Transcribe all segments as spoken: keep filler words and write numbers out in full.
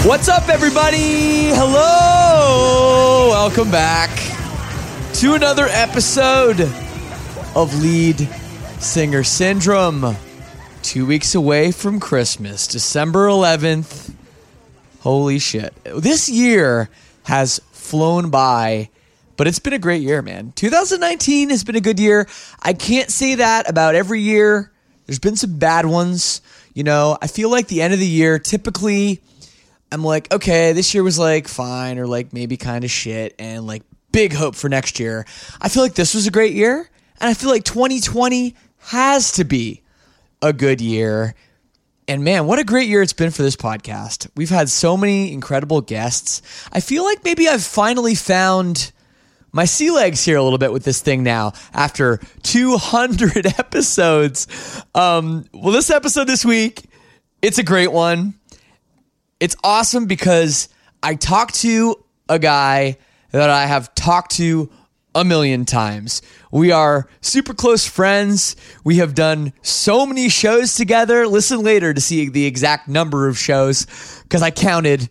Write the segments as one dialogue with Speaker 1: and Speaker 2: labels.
Speaker 1: What's up, everybody? Hello! Welcome back to another episode of Lead Singer Syndrome. Two weeks away from Christmas, December eleventh. Holy shit. This year has flown by, but it's been a great year, man. twenty nineteen has been a good year. I can't say that about every year. There's been some bad ones. You know, I feel like the end of the year, typically, I'm like, okay, this year was like fine or like maybe kind of shit and like big hope for next year. I feel like this was a great year, and I feel like twenty twenty has to be a good year. And man, what a great year it's been for this podcast. We've had so many incredible guests. I feel like maybe I've finally found my sea legs here a little bit with this thing now after two hundred episodes. Um, well, this episode this week, it's a great one. It's awesome because I talked to a guy that I have talked to a million times. We are super close friends. We have done so many shows together. Listen later to see the exact number of shows because I counted.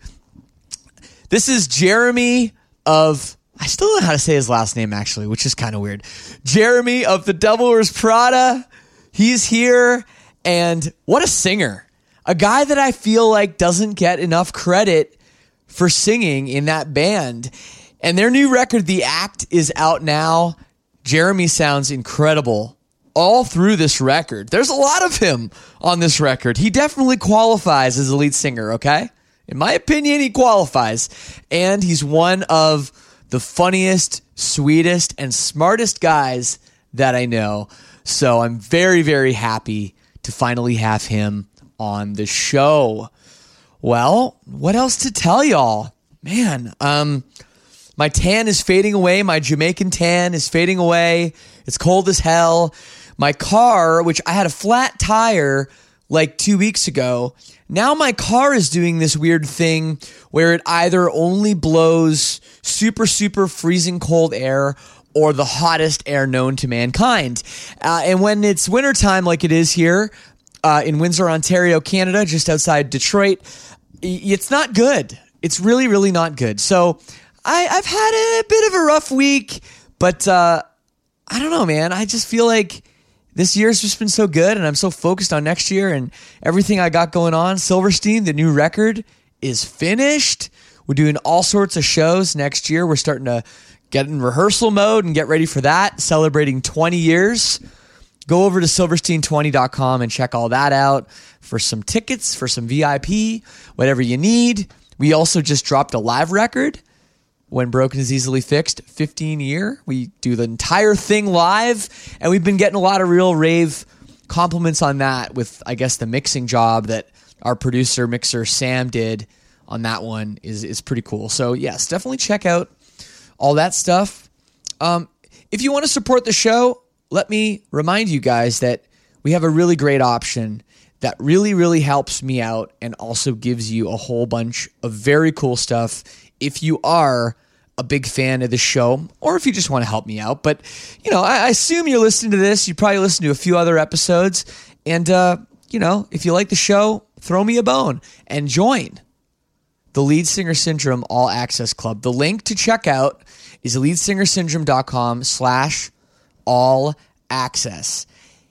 Speaker 1: This is Jeremy of, I still don't know how to say his last name actually, which is kind of weird. Jeremy of The Devil Wears Prada. He's here, and what a singer. A guy that I feel like doesn't get enough credit for singing in that band. And their new record, The Act, is out now. Jeremy sounds incredible all through this record. There's a lot of him on this record. He definitely qualifies as a lead singer, okay? In my opinion, he qualifies. And he's one of the funniest, sweetest, and smartest guys that I know. So I'm very, very happy to finally have him on the show. Well, what else to tell y'all? Man, um, my tan is fading away. My Jamaican tan is fading away. It's cold as hell. My car, which I had a flat tire like two weeks ago, now my car is doing this weird thing where it either only blows super, super freezing cold air or the hottest air known to mankind. Uh, and when it's wintertime like it is here, Uh, in Windsor, Ontario, Canada, just outside Detroit, it's not good. It's really, really not good. So I, I've had a bit of a rough week, but uh, I don't know, man. I just feel like this year's just been so good, and I'm so focused on next year and everything I got going on. Silverstein, the new record, is finished. We're doing all sorts of shows next year. We're starting to get in rehearsal mode and get ready for that, celebrating twenty years. Go over to silverstein twenty dot com and check all that out for some tickets, for some V I P, whatever you need. We also just dropped a live record, When Broken is Easily Fixed, fifteen year. We do the entire thing live, and we've been getting a lot of real rave compliments on that with, I guess, the mixing job that our producer, mixer Sam did on that one is, is pretty cool. So yes, definitely check out all that stuff. Um, if you want to support the show, let me remind you guys that we have a really great option that really, really helps me out and also gives you a whole bunch of very cool stuff if you are a big fan of the show or if you just want to help me out. But, you know, I, I assume you're listening to this. You probably listened to a few other episodes. And, uh, you know, if you like the show, throw me a bone and join the Lead Singer Syndrome All Access Club. The link to check out is leadsingersyndrome.com slash all access.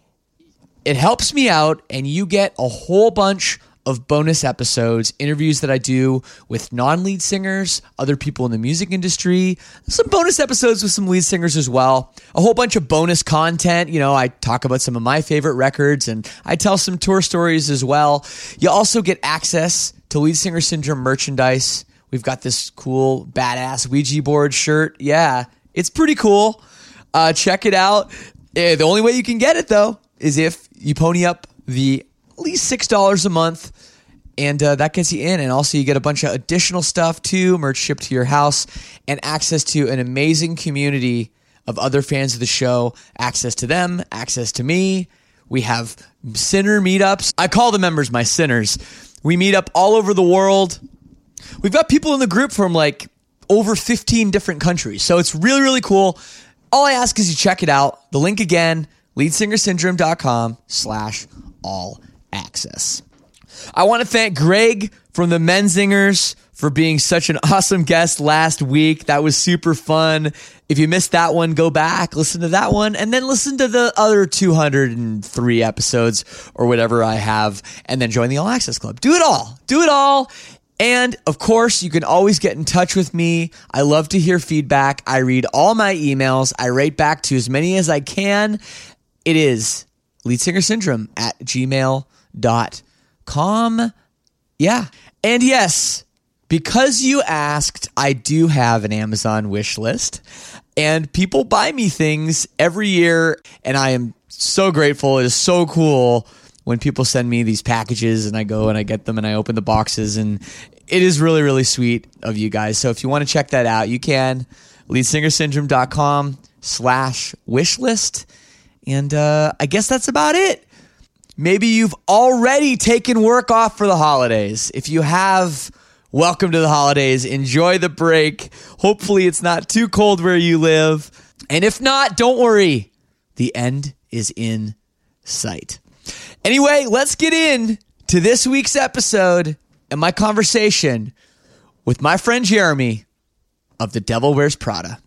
Speaker 1: It helps me out, and you get a whole bunch of bonus episodes, interviews that I do with non-lead singers, other people in the music industry, some bonus episodes with some lead singers as well, a whole bunch of bonus content. You know, I talk about some of my favorite records, and I tell some tour stories as well. You also get access to Lead Singer Syndrome merchandise. We've got this cool, badass Ouija board shirt. Yeah, it's pretty cool. Uh, check it out. Uh, the only way you can get it, though, is if you pony up the at least six dollars a month, and uh, that gets you in. And also you get a bunch of additional stuff, too, merch shipped to your house, and access to an amazing community of other fans of the show, access to them, access to me. We have sinner meetups. I call the members my sinners. We meet up all over the world. We've got people in the group from, like, over fifteen different countries, so it's really, really cool. All I ask is you check it out. The link again, leadsingersyndrome.com slash all access. I want to thank Greg from the Menzingers for being such an awesome guest last week. That was super fun. If you missed that one, go back, listen to that one, and then listen to the other two hundred three episodes or whatever I have, and then join the All Access Club. Do it all. Do it all. And, of course, you can always get in touch with me. I love to hear feedback. I read all my emails. I write back to as many as I can. It is leadsingersyndrome at gmail dot com. Yeah. And yes, because you asked, I do have an Amazon wish list, and people buy me things every year, and I am so grateful. It is so cool when people send me these packages, and I go and I get them and I open the boxes, and it is really, really sweet of you guys. So if you want to check that out, you can. leadsingersyndrome dot com slash wish list. And uh, I guess that's about it. Maybe you've already taken work off for the holidays. If you have, welcome to the holidays. Enjoy the break. Hopefully it's not too cold where you live. And if not, don't worry. The end is in sight. Anyway, let's get in to this week's episode and my conversation with my friend Jeremy of The Devil Wears Prada.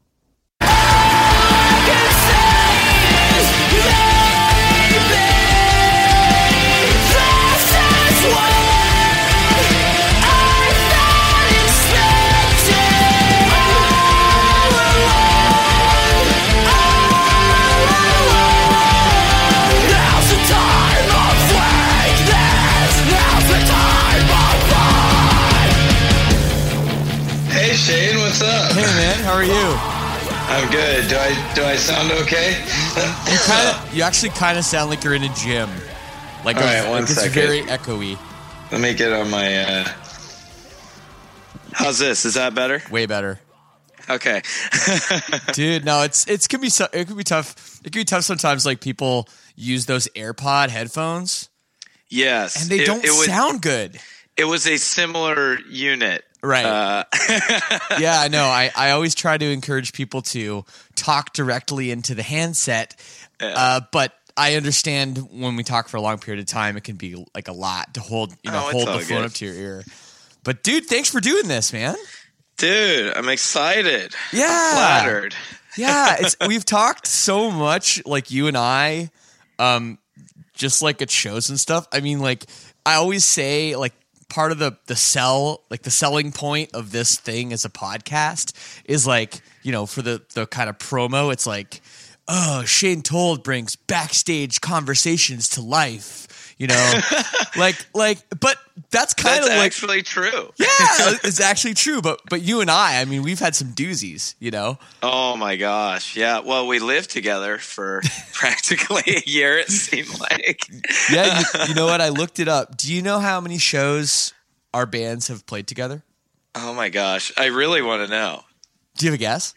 Speaker 2: Hey Shane, what's up?
Speaker 1: Hey man, how are you?
Speaker 2: I'm good. Do I do I sound okay?
Speaker 1: You kind of, you actually kind of sound like you're in a gym. Like,
Speaker 2: All
Speaker 1: a,
Speaker 2: right, one
Speaker 1: like it's
Speaker 2: second.
Speaker 1: very echoey.
Speaker 2: Let me get on my. Uh... How's this? Is that better?
Speaker 1: Way better,
Speaker 2: Okay.
Speaker 1: dude. No, it's it's could be so, it could be tough. It could be tough sometimes. Like people use those AirPod headphones,
Speaker 2: Yes,
Speaker 1: and they
Speaker 2: it,
Speaker 1: don't
Speaker 2: it was,
Speaker 1: sound good.
Speaker 2: It was a similar unit,
Speaker 1: Right.
Speaker 2: Uh,
Speaker 1: Yeah, I know. I, I always try to encourage people to talk directly into the handset,
Speaker 2: Yeah.
Speaker 1: uh, but I understand when we talk for a long period of time, it can be like a lot to hold, you know,
Speaker 2: Oh, it's
Speaker 1: hold
Speaker 2: all
Speaker 1: the phone
Speaker 2: good.
Speaker 1: up to your ear. But dude, thanks for doing this, man.
Speaker 2: Dude, I'm excited.
Speaker 1: Yeah.
Speaker 2: I'm flattered.
Speaker 1: Yeah, it's we've talked so much, like you and I, um, just like at shows and stuff. I mean, like I always say, like part of the the sell, like the selling point of this thing as a podcast is like, you know, for the the kind of promo, it's like, oh, Shane Told brings backstage conversations to life. You know, like, like, but that's kind
Speaker 2: That's
Speaker 1: of like,
Speaker 2: actually true.
Speaker 1: yeah, it's actually true. But, but you and I, I mean, we've had some doozies, you know?
Speaker 2: Oh my gosh. Yeah. Well, we lived together for practically a year, it seemed like.
Speaker 1: Yeah. You, you know what? I looked it up. Do you know how many shows our bands have played together?
Speaker 2: Oh my gosh. I really want to know.
Speaker 1: Do you have a guess?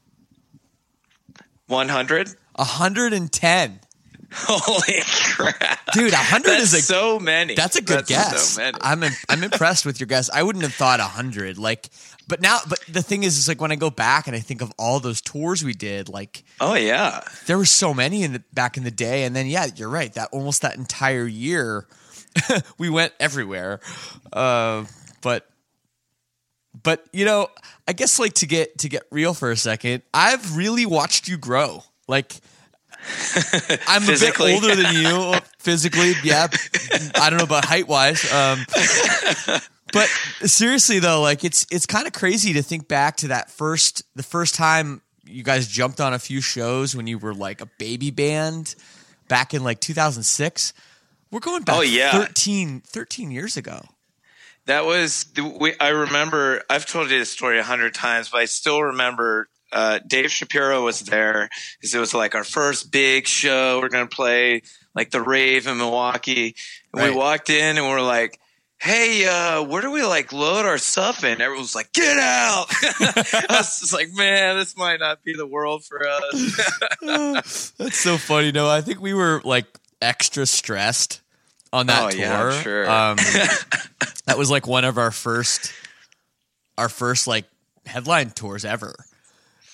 Speaker 2: one hundred?
Speaker 1: one hundred ten.
Speaker 2: Holy crap.
Speaker 1: Dude, one hundred
Speaker 2: That's
Speaker 1: is a
Speaker 2: so many.
Speaker 1: That's a good
Speaker 2: That's
Speaker 1: guess.
Speaker 2: So many.
Speaker 1: I'm I'm impressed with your guess. I wouldn't have thought one hundred. Like, but now, but the thing is, is like when I go back and I think of all those tours we did, like,
Speaker 2: Oh yeah.
Speaker 1: there were so many in the back in the day. And then, yeah, you're right. That almost that entire year, we went everywhere. Uh, but, but you know, I guess like to get to get real for a second, I've really watched you grow. Like, I'm a bit
Speaker 2: Physically.
Speaker 1: older than you physically. Yeah. I don't know about height wise. Um, but seriously though, like it's, it's kind of crazy to think back to that first, the first time you guys jumped on a few shows when you were like a baby band back in like two thousand six. We're going back
Speaker 2: Oh, yeah.
Speaker 1: thirteen, thirteen years ago.
Speaker 2: That was we, I remember I've told you this story a hundred times, but I still remember uh, Dave Shapiro was there because it was like our first big show. We're going to play like the Rave in Milwaukee. And
Speaker 1: Right.
Speaker 2: we walked in and we we're like, hey, uh, where do we like load our stuff in? Everyone was like, get out. I was just like, man, this might not be the world for us.
Speaker 1: That's so funny. No, I think we were like extra stressed on that
Speaker 2: Oh,
Speaker 1: tour.
Speaker 2: yeah, I'm sure.
Speaker 1: Um, that was like one of our first, our first like headline tours ever.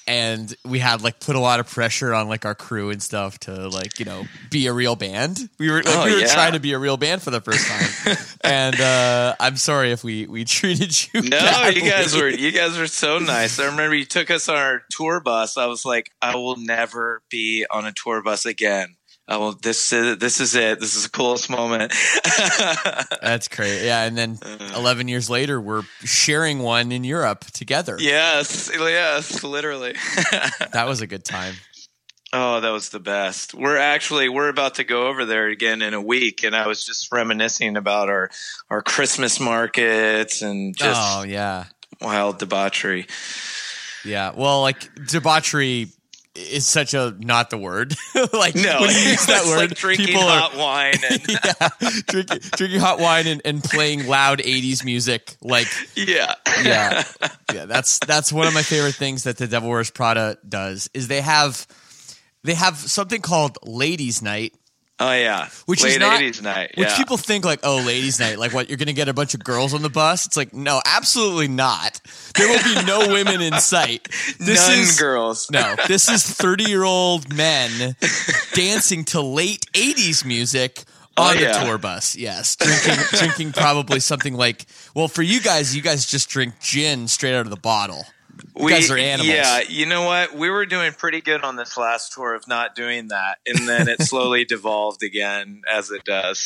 Speaker 1: and we had like put a lot of pressure on like our crew and stuff to like, you know, be a real band. We were like,
Speaker 2: Oh,
Speaker 1: we were
Speaker 2: yeah.
Speaker 1: trying to be a real band for the first time. And uh, I'm sorry if we, we treated you
Speaker 2: No,
Speaker 1: badly.
Speaker 2: you guys were you guys were so nice. I remember you took us on our tour bus. I was like, I will never be on a tour bus again. I will. This is this is it. This is the coolest moment.
Speaker 1: That's great. Yeah, and then eleven years later, we're sharing one in Europe together.
Speaker 2: Yes, yes, literally.
Speaker 1: That was a good time.
Speaker 2: Oh, that was the best. We're actually we're about to go over there again in a week, and I was just reminiscing about our our Christmas markets and just
Speaker 1: Oh yeah,
Speaker 2: wild debauchery.
Speaker 1: yeah. Well, like debauchery is such a not the word. Like
Speaker 2: No,
Speaker 1: when you use that
Speaker 2: it's
Speaker 1: word,
Speaker 2: like drinking
Speaker 1: people
Speaker 2: hot
Speaker 1: are
Speaker 2: wine and
Speaker 1: yeah, drinking, drinking hot wine and, and playing loud eighties music. Like
Speaker 2: yeah,
Speaker 1: yeah, yeah. That's that's one of my favorite things that the Devil Wears Prada does is they have they have something called Ladies' Night.
Speaker 2: Oh yeah,
Speaker 1: Which
Speaker 2: late
Speaker 1: is not,
Speaker 2: eighties night.
Speaker 1: Which
Speaker 2: Yeah.
Speaker 1: people think like, oh, ladies' night, like what? You're going to get a bunch of girls on the bus? It's like, no, absolutely not. There will be no women in sight. This
Speaker 2: None
Speaker 1: is
Speaker 2: girls.
Speaker 1: no. This is thirty-year-old men dancing to late eighties music on
Speaker 2: Oh,
Speaker 1: the
Speaker 2: yeah.
Speaker 1: tour bus. Yes, drinking, drinking probably something like. Well, for you guys, you guys just drink gin straight out of the bottle. You
Speaker 2: We,
Speaker 1: guys are animals.
Speaker 2: Yeah, you know what? We were doing pretty good on this last tour of not doing that, and then it slowly devolved again, as it does.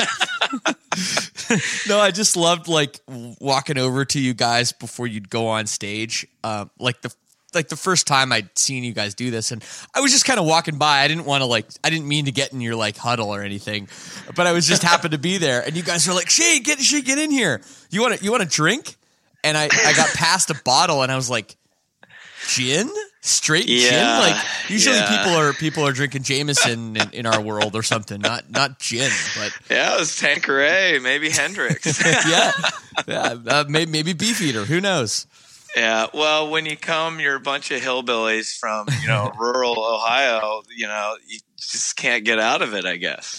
Speaker 1: No, I just loved like walking over to you guys before you'd go on stage. Um, like the like the first time I'd seen you guys do this, and I was just kind of walking by. I didn't want to like, I didn't mean to get in your like huddle or anything, but I was just happened to be there, and you guys were like, "Shane, get Shane, get in here. You want to you want to drink?" And I I got past a bottle, and I was like, "Gin." Straight
Speaker 2: Yeah,
Speaker 1: gin, like usually
Speaker 2: yeah.
Speaker 1: people are people are drinking Jameson in, in our world or something, not not gin, but
Speaker 2: Yeah, it was Tanqueray, maybe Hendrix.
Speaker 1: yeah, yeah, uh, maybe, maybe Beefeater. Who knows?
Speaker 2: Yeah, well, when you come, you're a bunch of hillbillies from, you know, rural Ohio, you know, you just can't get out of it, I guess.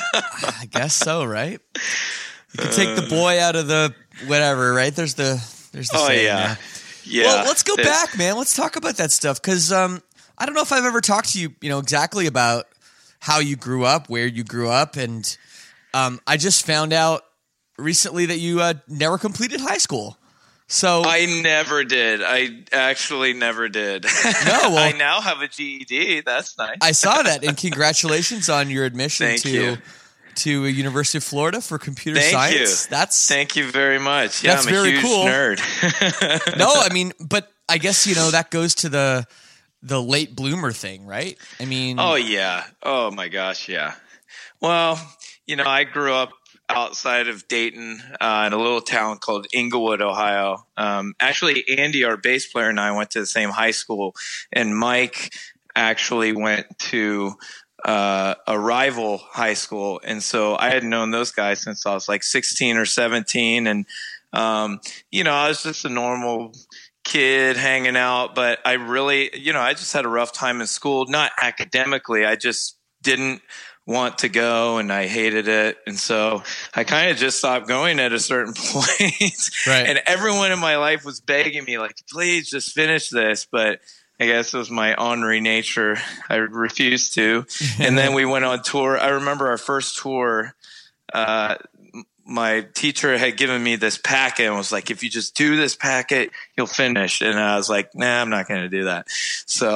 Speaker 1: I guess so, right? You can take the boy out of the whatever, right? There's the there's the
Speaker 2: Oh,
Speaker 1: saying
Speaker 2: yeah.
Speaker 1: there.
Speaker 2: Yeah.
Speaker 1: Well, let's go
Speaker 2: It's-
Speaker 1: back, man. Let's talk about that stuff because um, I don't know if I've ever talked to you, you know, exactly about how you grew up, where you grew up, and um, I just found out recently that you uh, never completed high school. So
Speaker 2: I never did. I actually never did.
Speaker 1: No, well-
Speaker 2: I now have a G E D. That's nice.
Speaker 1: I saw that, and congratulations on your admission
Speaker 2: Thank
Speaker 1: to
Speaker 2: you.
Speaker 1: to University of Florida for computer
Speaker 2: Thank
Speaker 1: science.
Speaker 2: you.
Speaker 1: That's
Speaker 2: Thank you very much. Yeah,
Speaker 1: That's
Speaker 2: I'm a
Speaker 1: very
Speaker 2: huge
Speaker 1: cool.
Speaker 2: nerd.
Speaker 1: no, I mean, but I guess you know that goes to the the late bloomer thing, right? I mean,
Speaker 2: Oh yeah. Oh my gosh, yeah. Well, you know, I grew up outside of Dayton uh, in a little town called Inglewood, Ohio. Um, actually, Andy, our bass player, and I went to the same high school, and Mike actually went to uh, a rival high school, and so I had known those guys since I was like sixteen or seventeen, and um, you know, I was just a normal kid hanging out, but I really, you know, I just had a rough time in school, not academically. I just didn't want to go and I hated it. And so I kind of just stopped going at a certain point.
Speaker 1: Right.
Speaker 2: And everyone in my life was begging me like, please just finish this. But I guess it was my ornery nature. I refused to. And then we went on tour. I remember our first tour, uh, my teacher had given me this packet and was like, if you just do this packet, you'll finish. And I was like, nah, I'm not going to do that. So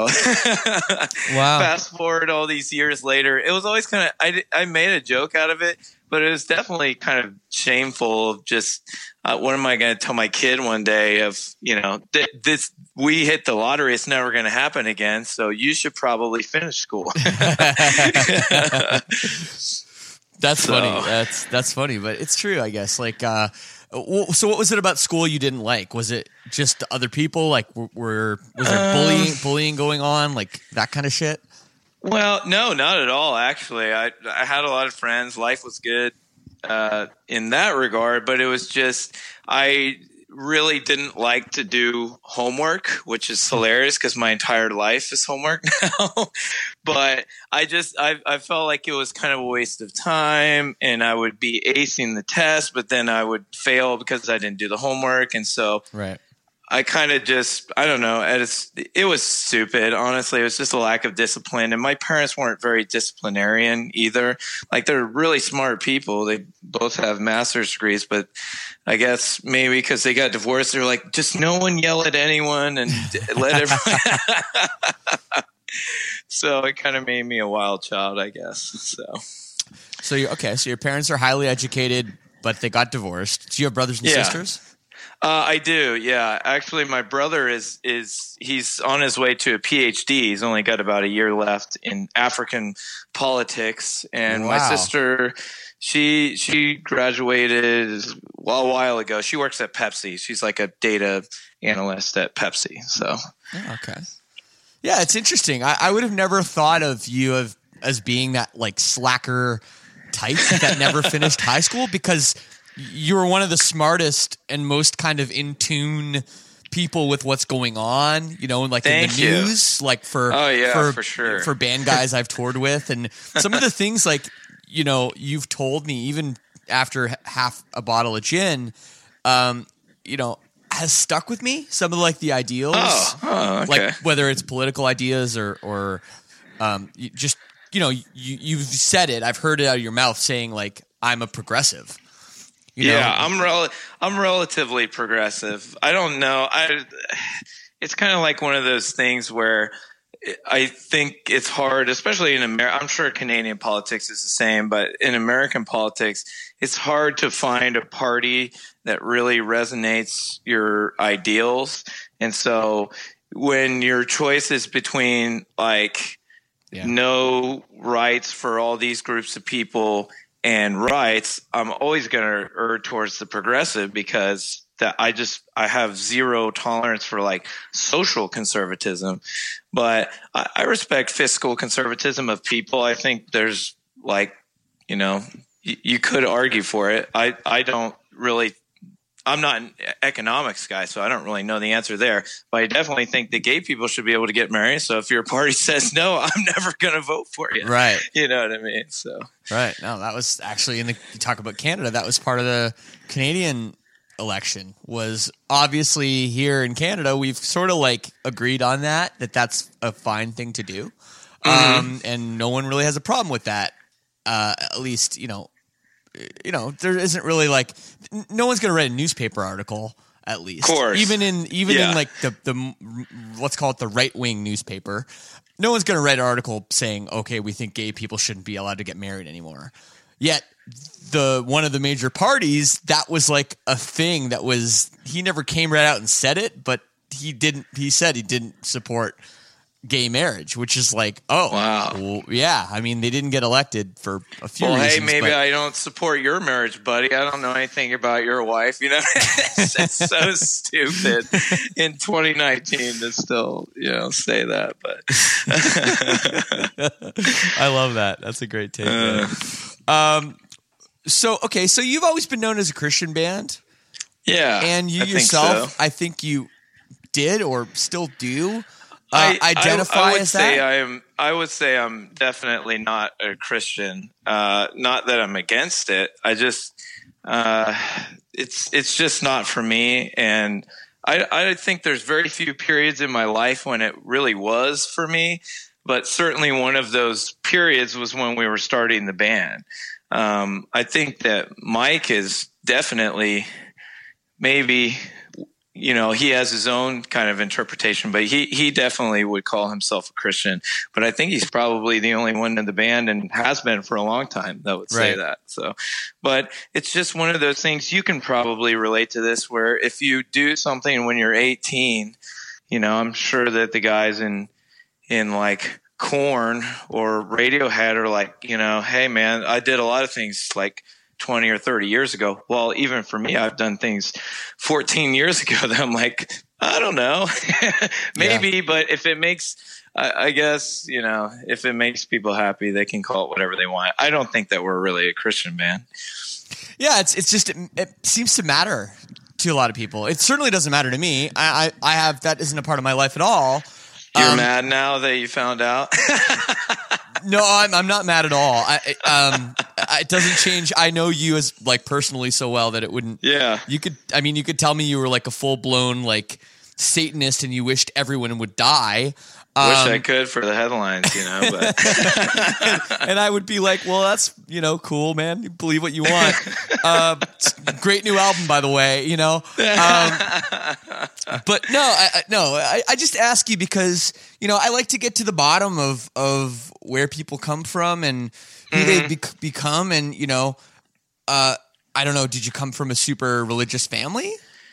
Speaker 1: Wow.
Speaker 2: fast forward all these years later, it was always kind of, I, I made a joke out of it, but it was definitely kind of shameful of just, uh, what am I going to tell my kid one day of, you know, th- this, we hit the lottery. It's never going to happen again. So you should probably finish school.
Speaker 1: That's
Speaker 2: So-
Speaker 1: funny. That's that's funny, but it's true, I guess. Like, uh, w- so what was it about school you didn't like? Was it just the other people? Like, were, were was there
Speaker 2: Um,
Speaker 1: bullying bullying going on? Like that kind of shit?
Speaker 2: Well, no, not at all. Actually, I I had a lot of friends. Life was good uh, in that regard, but it was just I really didn't like to do homework, which is hilarious because my entire life is homework now. But I just I I felt like it was kind of a waste of time, and I would be acing the test, but then I would fail because I didn't do the homework, and so
Speaker 1: Right.
Speaker 2: I kind of just, I don't know. It's, it was stupid. Honestly, it was just a lack of discipline. And my parents weren't very disciplinarian either. Like, they're really smart people. They both have master's degrees, but I guess maybe because they got divorced, they're like, just no one yell at anyone and let everyone. So it kind of made me a wild child, I guess. So,
Speaker 1: so you're okay. So your parents are highly educated, but they got divorced. Do you have brothers and
Speaker 2: yeah.
Speaker 1: sisters?
Speaker 2: Uh, I do, yeah. Actually, my brother is is he's on his way to a P H D. He's only got about a year left in African politics, and
Speaker 1: wow.
Speaker 2: my sister, she she graduated well, a while ago. She works at Pepsi. She's like a data analyst at Pepsi. So,
Speaker 1: oh, okay, yeah, it's interesting. I, I would have never thought of you of, as being that like slacker type that never finished high school, because you were one of the smartest and most kind of in tune people with what's going on, you know, like
Speaker 2: Thank
Speaker 1: in the
Speaker 2: you.
Speaker 1: news, like for,
Speaker 2: oh, yeah,
Speaker 1: for,
Speaker 2: for sure.
Speaker 1: for band guys I've toured with. And some of the things like, you know, you've told me even after half a bottle of gin, um, you know, has stuck with me. Some of like the ideals,
Speaker 2: oh, oh, okay.
Speaker 1: like whether it's political ideas or, or um, you just, you know, you, you've said it, I've heard it out of your mouth saying like, I'm a progressive. You know?
Speaker 2: Yeah, I'm rel- I'm relatively progressive. I don't know. I it's kind of like one of those things where I think it's hard, especially in America. I'm sure Canadian politics is the same, but in American politics, it's hard to find a party that really resonates your ideals. And so when your choice is between like yeah. no rights for all these groups of people and rights, I'm always going to err towards the progressive, because that I just I have zero tolerance for like social conservatism. But I, I respect fiscal conservatism of people. I think there's like, you know, y- you could argue for it. I, I don't really I'm not an economics guy, so I don't really know the answer there. But I definitely think that gay people should be able to get married. So if your party says no, I'm never going to vote for you.
Speaker 1: Right.
Speaker 2: You know what I mean? So
Speaker 1: right. No, that was actually in the you talk about Canada. That was part of the Canadian election. Was obviously here in Canada, we've sort of like agreed on that that that's a fine thing to do, mm-hmm. um, and no one really has a problem with that. Uh, at least you know. You know, there isn't really like no one's going to write a newspaper article. At least,
Speaker 2: of course.
Speaker 1: even in even
Speaker 2: yeah.
Speaker 1: in like the the let's call it the right wing newspaper, no one's going to write an article saying, "Okay, we think gay people shouldn't be allowed to get married anymore." Yet, the one of the major parties, that was like a thing that was he never came right out and said it, but he didn't. He said he didn't support gay marriage, which is like, oh,
Speaker 2: wow,
Speaker 1: well, yeah. I mean, they didn't get elected for a few
Speaker 2: well,
Speaker 1: reasons.
Speaker 2: Hey, maybe
Speaker 1: but,
Speaker 2: I don't support your marriage, buddy. I don't know anything about your wife. You know, it's, it's so stupid in twenty nineteen to still, you know, say that. But
Speaker 1: I love that. That's a great take.
Speaker 2: Uh,
Speaker 1: um, so okay, so you've always been known as a Christian band,
Speaker 2: yeah,
Speaker 1: and you
Speaker 2: I
Speaker 1: yourself,
Speaker 2: think so.
Speaker 1: I think you did or still do. Uh,
Speaker 2: I,
Speaker 1: identify
Speaker 2: I, I would
Speaker 1: as
Speaker 2: say
Speaker 1: that?
Speaker 2: I am. I would say I'm definitely not a Christian. Uh, not that I'm against it. I just uh, it's it's just not for me. And I I think there's very few periods in my life when it really was for me. But certainly one of those periods was when we were starting the band. Um, I think that Mike is definitely maybe. You know, he has his own kind of interpretation, but he, he definitely would call himself a Christian. But I think he's probably the only one in the band and has been for a long time that would say
Speaker 1: right.
Speaker 2: that. So, but it's just one of those things you can probably relate to this where if you do something when you're eighteen, you know, I'm sure that the guys in, in like Korn or Radiohead are like, you know, hey man, I did a lot of things like twenty or thirty years ago. Well, even for me, I've done things fourteen years ago that I'm like, I don't know, maybe, yeah. But if it makes, I, I guess, you know, if it makes people happy, they can call it whatever they want. I don't think that we're really a Christian band.
Speaker 1: Yeah. It's, it's just, it, it seems to matter to a lot of people. It certainly doesn't matter to me. I, I, I have, that isn't a part of my life at all.
Speaker 2: You're
Speaker 1: um,
Speaker 2: mad now that you found out?
Speaker 1: No, I'm I'm not mad at all. I, um, it doesn't change. I know you as like personally so well that it wouldn't.
Speaker 2: Yeah.
Speaker 1: You could. I mean, you could tell me you were like a full blown like Satanist and you wished everyone would die.
Speaker 2: Um, Wish I could for the headlines, you know, but
Speaker 1: and, and I would be like, well, that's, you know, cool, man. You believe what you want. Uh, great new album, by the way, you know. Um, but no, I, I- no, I, I just ask you because, you know, I like to get to the bottom of, of where people come from and who
Speaker 2: Mm-hmm.
Speaker 1: they bec become. And, you know, uh, I don't know, did you come from a super religious family?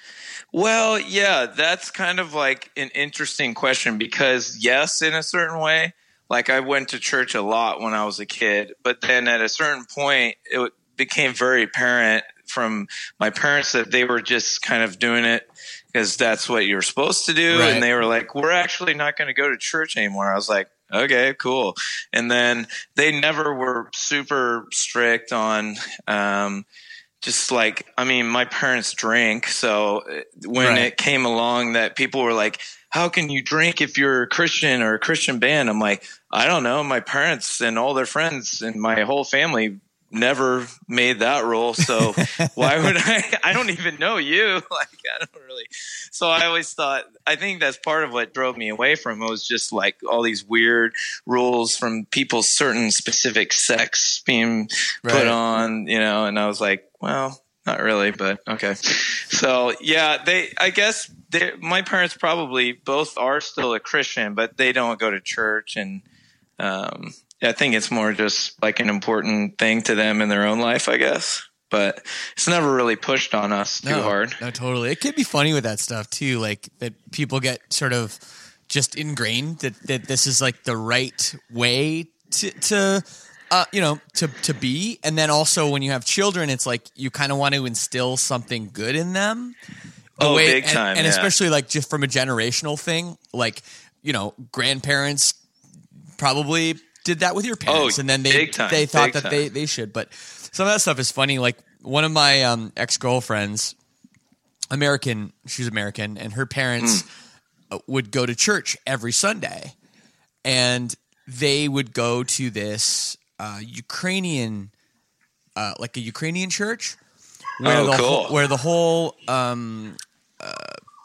Speaker 2: Well, yeah, that's kind of like an interesting question because yes, in a certain way, like I went to church a lot when I was a kid, but then at a certain point, it became very apparent from my parents that they were just kind of doing it because that's what you're supposed to do.
Speaker 1: Right.
Speaker 2: And they were like, we're actually not going to go to church anymore. I was like, okay, cool. And then they never were super strict on, um, just like, I mean, my parents drink. So when
Speaker 1: Right.
Speaker 2: it came along that people were like, how can you drink if you're a Christian or a Christian band? I'm like, I don't know. My parents and all their friends and my whole family never made that rule. So why would I? I don't even know you. Like, I don't really. So I always thought, I think that's part of what drove me away from it was just like all these weird rules from people's certain specific sects being
Speaker 1: Right.
Speaker 2: put on, you know, and I was like, well, not really, but okay. So yeah, they, I guess they, my parents probably both are still a Christian, but they don't go to church. And, um, I think it's more just like an important thing to them in their own life, I guess. But it's never really pushed on us too
Speaker 1: no,
Speaker 2: hard.
Speaker 1: No, totally. It can be funny with that stuff too, like that people get sort of just ingrained that, that this is like the right way to, to uh, you know, to, to be. And then also when you have children, it's like you kind of want to instill something good in them. The
Speaker 2: Oh,
Speaker 1: way,
Speaker 2: big
Speaker 1: and,
Speaker 2: time,
Speaker 1: and
Speaker 2: yeah.
Speaker 1: especially like just from a generational thing, like, you know, grandparents probably did that with your parents,
Speaker 2: Oh,
Speaker 1: and then they
Speaker 2: big time,
Speaker 1: they thought
Speaker 2: big
Speaker 1: that
Speaker 2: time.
Speaker 1: they they should. But some of that stuff is funny. Like one of my um, ex girlfriends, American, she's American, and her parents uh, would go to church every Sunday, and they would go to this uh, Ukrainian, uh, like a Ukrainian church, where
Speaker 2: Oh,
Speaker 1: the
Speaker 2: cool.
Speaker 1: whole, where the whole um, uh,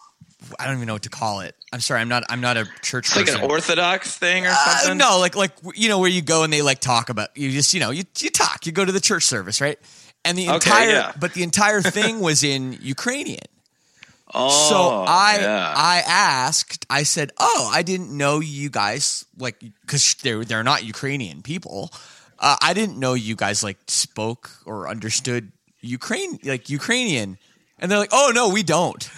Speaker 1: I don't even know what to call it. I'm sorry, I'm not I'm not a church
Speaker 2: It's like
Speaker 1: person.
Speaker 2: an Orthodox thing or
Speaker 1: Uh,
Speaker 2: something.
Speaker 1: no, like like you know where you go and they like talk about you just you know you you talk you go to the church service, right? And the
Speaker 2: Okay,
Speaker 1: entire
Speaker 2: yeah.
Speaker 1: but the entire thing was in Ukrainian.
Speaker 2: Oh,
Speaker 1: So I
Speaker 2: yeah.
Speaker 1: I asked, I said, "Oh, I didn't know you guys like because they're they're not Ukrainian people. Uh, I didn't know you guys like spoke or understood Ukraine like Ukrainian." And they're like, "Oh no, we don't."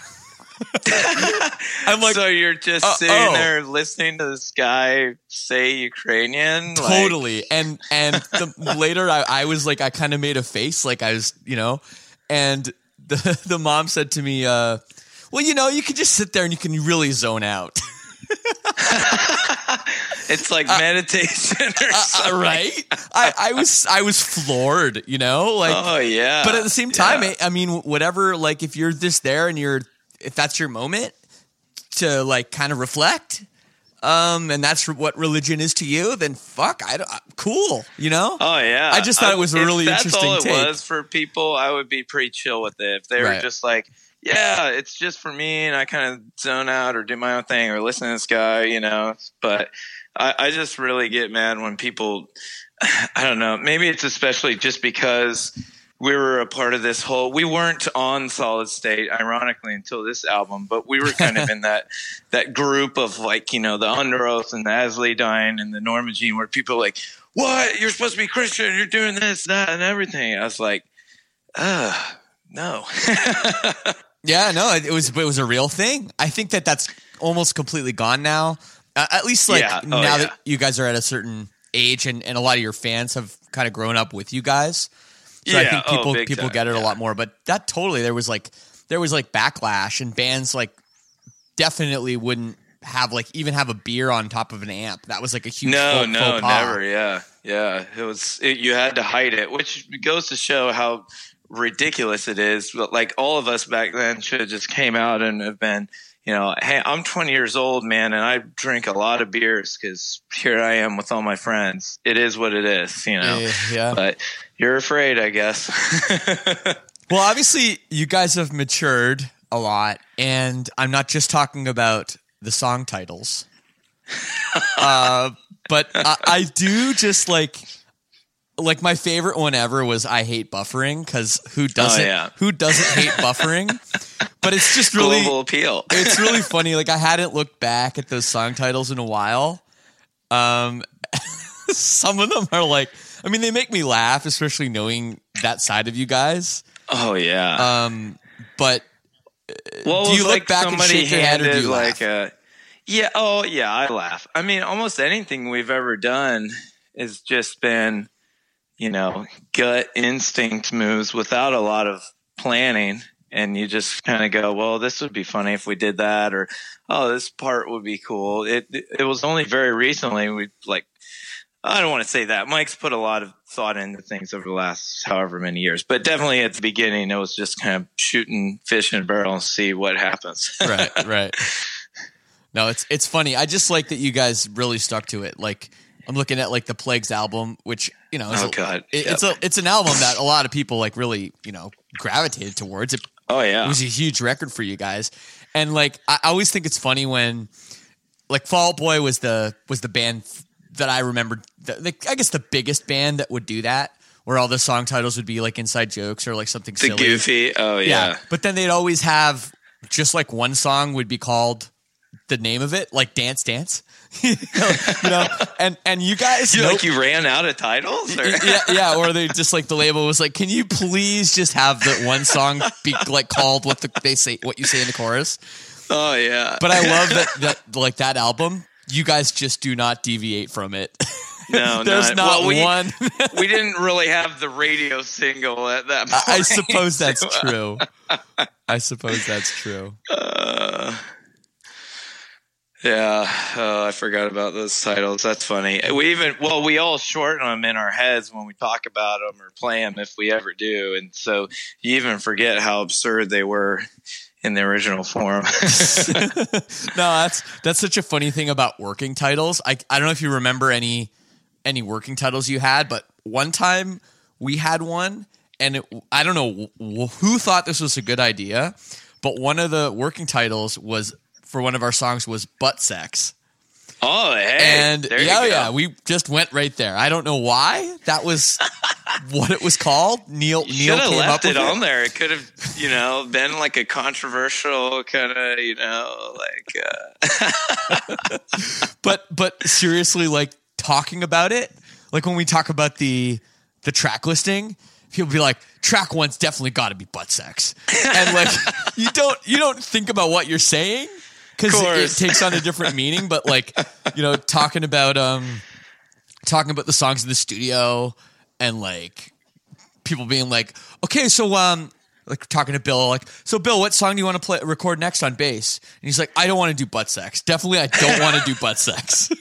Speaker 1: I'm like,
Speaker 2: so you're just
Speaker 1: uh,
Speaker 2: sitting
Speaker 1: oh.
Speaker 2: there listening to this guy say Ukrainian? Like,
Speaker 1: totally. And and the, later I, I was like, I kind of made a face like I was, you know, and the the mom said to me, uh, well, you know, you can just sit there and you can really zone out.
Speaker 2: it's like meditation or
Speaker 1: Uh,
Speaker 2: something.
Speaker 1: right? I, I was I was floored, you know, like.
Speaker 2: Oh, yeah.
Speaker 1: But at the same time,
Speaker 2: Yeah.
Speaker 1: I, I mean, whatever. Like, if you're just there and you're, if that's your moment to like kind of reflect, um, and that's what religion is to you, then fuck, I don't, cool, you know.
Speaker 2: Oh yeah,
Speaker 1: I just thought it was a
Speaker 2: if
Speaker 1: really
Speaker 2: that's
Speaker 1: interesting
Speaker 2: all it
Speaker 1: take.
Speaker 2: was for people, I would be pretty chill with it. If they were
Speaker 1: Right.
Speaker 2: just like, yeah, it's just for me, and I kind of zone out or do my own thing or listen to this guy, you know. But I, I just really get mad when people, I don't know, maybe it's especially just because we were a part of this whole, we weren't on Solid State, ironically, until this album, but we were kind of in that that group of like, you know, the Under Oath and the Asley Dine and the Norma Jean, where people are like, what? You're supposed to be Christian. You're doing this, that, and everything. I was like, uh, no.
Speaker 1: Yeah, no, it was it was a real thing. I think that that's almost completely gone now. Uh, at least like
Speaker 2: Yeah. Oh,
Speaker 1: now
Speaker 2: yeah.
Speaker 1: that you guys are at a certain age, and, and a lot of your fans have kind of grown up with you guys. So I
Speaker 2: Yeah.
Speaker 1: think
Speaker 2: Oh,
Speaker 1: people
Speaker 2: big
Speaker 1: people
Speaker 2: time.
Speaker 1: get it a
Speaker 2: Yeah.
Speaker 1: lot more. But that totally there was like there was like backlash, and bands like definitely wouldn't have like even have a beer on top of an amp. That was like a huge
Speaker 2: No,
Speaker 1: faux,
Speaker 2: no,
Speaker 1: faux pas.
Speaker 2: never. Yeah, yeah. It was. It, you had to hide it, which goes to show how ridiculous it is. But like all of us back then should have just came out and have been, you know, hey, I'm twenty years old, man, and I drink a lot of beers because here I am with all my friends. It is what it is, you know.
Speaker 1: Yeah, yeah.
Speaker 2: But you're afraid, I guess.
Speaker 1: Well, obviously, you guys have matured a lot, and I'm not just talking about the song titles, uh, but I, I do just like like my favorite one ever was "I Hate Buffering" because who doesn't
Speaker 2: Oh, yeah.
Speaker 1: who doesn't hate buffering? But it's just really
Speaker 2: Global appeal.
Speaker 1: it's really funny. Like I hadn't looked back at those song titles in a while. Um, some of them are like, I mean, they make me laugh, especially knowing that side of you guys.
Speaker 2: Oh yeah.
Speaker 1: Um, but
Speaker 2: well,
Speaker 1: do you look
Speaker 2: like
Speaker 1: back and
Speaker 2: somebody
Speaker 1: shake your head, or do
Speaker 2: handed
Speaker 1: you
Speaker 2: like
Speaker 1: laugh?
Speaker 2: a yeah. Oh yeah, I laugh. I mean, almost anything we've ever done has just been, you know, gut instinct moves without a lot of planning. And you just kind of go, well, this would be funny if we did that, or oh, this part would be cool. It it was only very recently we like. I don't want to say that. Mike's put a lot of thought into things over the last however many years, but definitely at the beginning, it was just kind of shooting fish in a barrel and see what happens.
Speaker 1: Right, right. No, it's it's funny. I just like that you guys really stuck to it. Like I'm looking at like the Plagues album, which you know, is
Speaker 2: Oh
Speaker 1: a,
Speaker 2: God,
Speaker 1: it,
Speaker 2: yep.
Speaker 1: it's a it's an album that a lot of people like really you know gravitated towards. It
Speaker 2: Oh yeah,
Speaker 1: It was a huge record for you guys, and like I always think it's funny when, like, Fall Out Boy was the was the band that I remembered. The, the, I guess the biggest band that would do that, where all the song titles would be like inside jokes or like something
Speaker 2: the
Speaker 1: silly,
Speaker 2: goofy. Oh yeah.
Speaker 1: But then they'd always have just like one song would be called the name of it, like Dance Dance. you know, you know, and and you guys,
Speaker 2: You
Speaker 1: nope.
Speaker 2: like you ran out of titles, or?
Speaker 1: yeah, yeah, or they just like the label was like, can you please just have that one song be like called what the, they say, what you say in the chorus?
Speaker 2: Oh yeah.
Speaker 1: But I love that, that like that album, you guys just do not deviate from it.
Speaker 2: No,
Speaker 1: There's
Speaker 2: not,
Speaker 1: not
Speaker 2: well, we,
Speaker 1: one.
Speaker 2: we didn't really have the radio single at that point.
Speaker 1: I suppose that's
Speaker 2: so,
Speaker 1: true. I suppose that's true.
Speaker 2: Uh, yeah, oh, I forgot about those titles. That's funny. We even well, we all shorten them in our heads when we talk about them or play them, if we ever do, and so you even forget how absurd they were in the original form.
Speaker 1: No, that's that's such a funny thing about working titles. I I don't know if you remember any any working titles you had, but one time we had one, and it, I don't know who thought this was a good idea, but one of the working titles was for one of our songs was Butt Sex.
Speaker 2: Oh, hey.
Speaker 1: And
Speaker 2: there you
Speaker 1: yeah,
Speaker 2: go.
Speaker 1: yeah, we just went right there. I don't know why that was what it was called. Neil,
Speaker 2: You
Speaker 1: Neil
Speaker 2: should have
Speaker 1: came
Speaker 2: left
Speaker 1: up
Speaker 2: it
Speaker 1: with
Speaker 2: on there. It could have, you know, been like a controversial kind of, you know, like. Uh...
Speaker 1: but but seriously, like talking about it, like when we talk about the the track listing, people be like, track one's definitely got to be Butt Sex, and like you don't you don't think about what you're saying. Because it, it takes on a different meaning, but like, you know, talking about um, talking about the songs in the studio, and like people being like, okay, so um, like talking to Bill, like, so Bill, what song do you want to play record next on bass? And he's like, I don't want to do Butt Sex. Definitely, I don't want to do Butt Sex.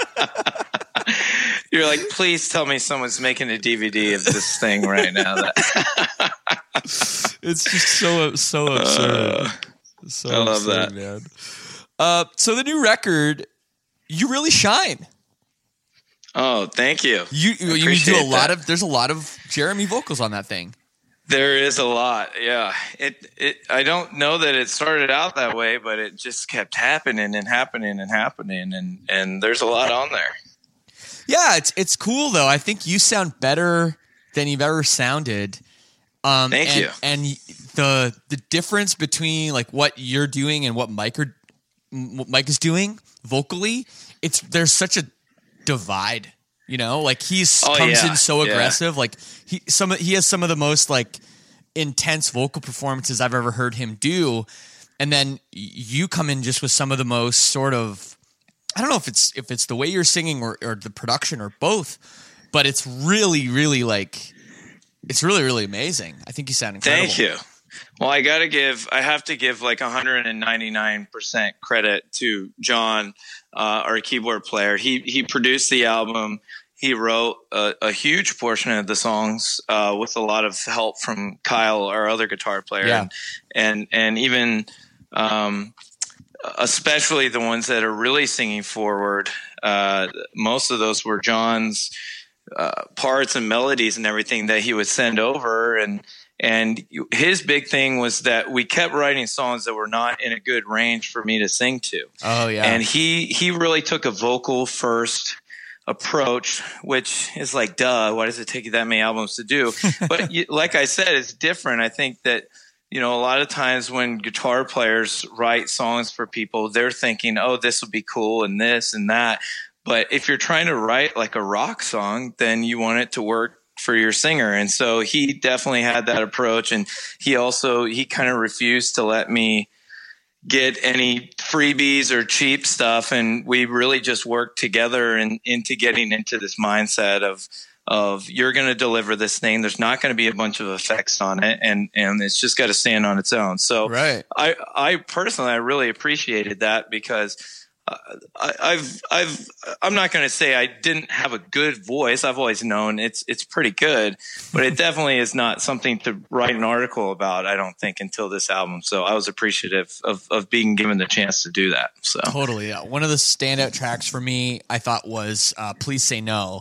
Speaker 2: You're like, please tell me someone's making a D V D of this thing right now. That
Speaker 1: it's just so so absurd.
Speaker 2: Uh,
Speaker 1: so
Speaker 2: I love
Speaker 1: absurd,
Speaker 2: that,
Speaker 1: man. Uh, so the new record, you really shine.
Speaker 2: Oh, thank you.
Speaker 1: You you, you do a lot that. of. There's a lot of Jeremy vocals on that thing.
Speaker 2: There is a lot. Yeah. It it. I don't know that it started out that way, but it just kept happening and happening and happening, and and there's a lot on there.
Speaker 1: Yeah, it's it's cool though. I think you sound better than you've ever sounded. Um,
Speaker 2: Thank
Speaker 1: and,
Speaker 2: you.
Speaker 1: And the the difference between like what you're doing and what Mike are, what Mike is doing vocally, it's there's such a divide. You know, like he's
Speaker 2: oh,
Speaker 1: comes
Speaker 2: yeah.
Speaker 1: in so
Speaker 2: yeah.
Speaker 1: aggressive. Like he some he has some of the most like intense vocal performances I've ever heard him do, and then you come in just with some of the most sort of, I don't know if it's if it's the way you're singing or, or the production or both, but it's really really like it's really really amazing. I think you sound incredible.
Speaker 2: Thank you. Well, I got to give, I have to give like one hundred ninety-nine percent credit to John, uh, our keyboard player. He he produced the album. He wrote a, a huge portion of the songs uh, with a lot of help from Kyle, our other guitar player,
Speaker 1: Yeah.
Speaker 2: and, and and even um, especially the ones that are really singing forward. Uh, most of those were John's uh, parts and melodies and everything that he would send over, and And his big thing was that we kept writing songs that were not in a good range for me to sing to.
Speaker 1: Oh yeah.
Speaker 2: And he he really took a vocal first approach, which is like, duh, why does it take you that many albums to do? But you, like I said, it's different. I think that, you know, a lot of times when guitar players write songs for people, they're thinking, oh, this will be cool and this and that. But if you're trying to write like a rock song, then you want it to work for your singer. And so he definitely had that approach. And he also, he kind of refused to let me get any freebies or cheap stuff. And we really just worked together and into getting into this mindset of, of you're going to deliver this thing. There's not going to be a bunch of effects on it. And, and it's just got to stand on its own. So
Speaker 1: right.
Speaker 2: I, I personally, I really appreciated that because Uh, I, I've, I've, I'm not going to say I didn't have a good voice. I've always known it's, it's pretty good, but it definitely is not something to write an article about, I don't think, until this album. So I was appreciative of, of being given the chance to do that. So
Speaker 1: totally. Yeah. One of the standout tracks for me, I thought was uh, Please Say No.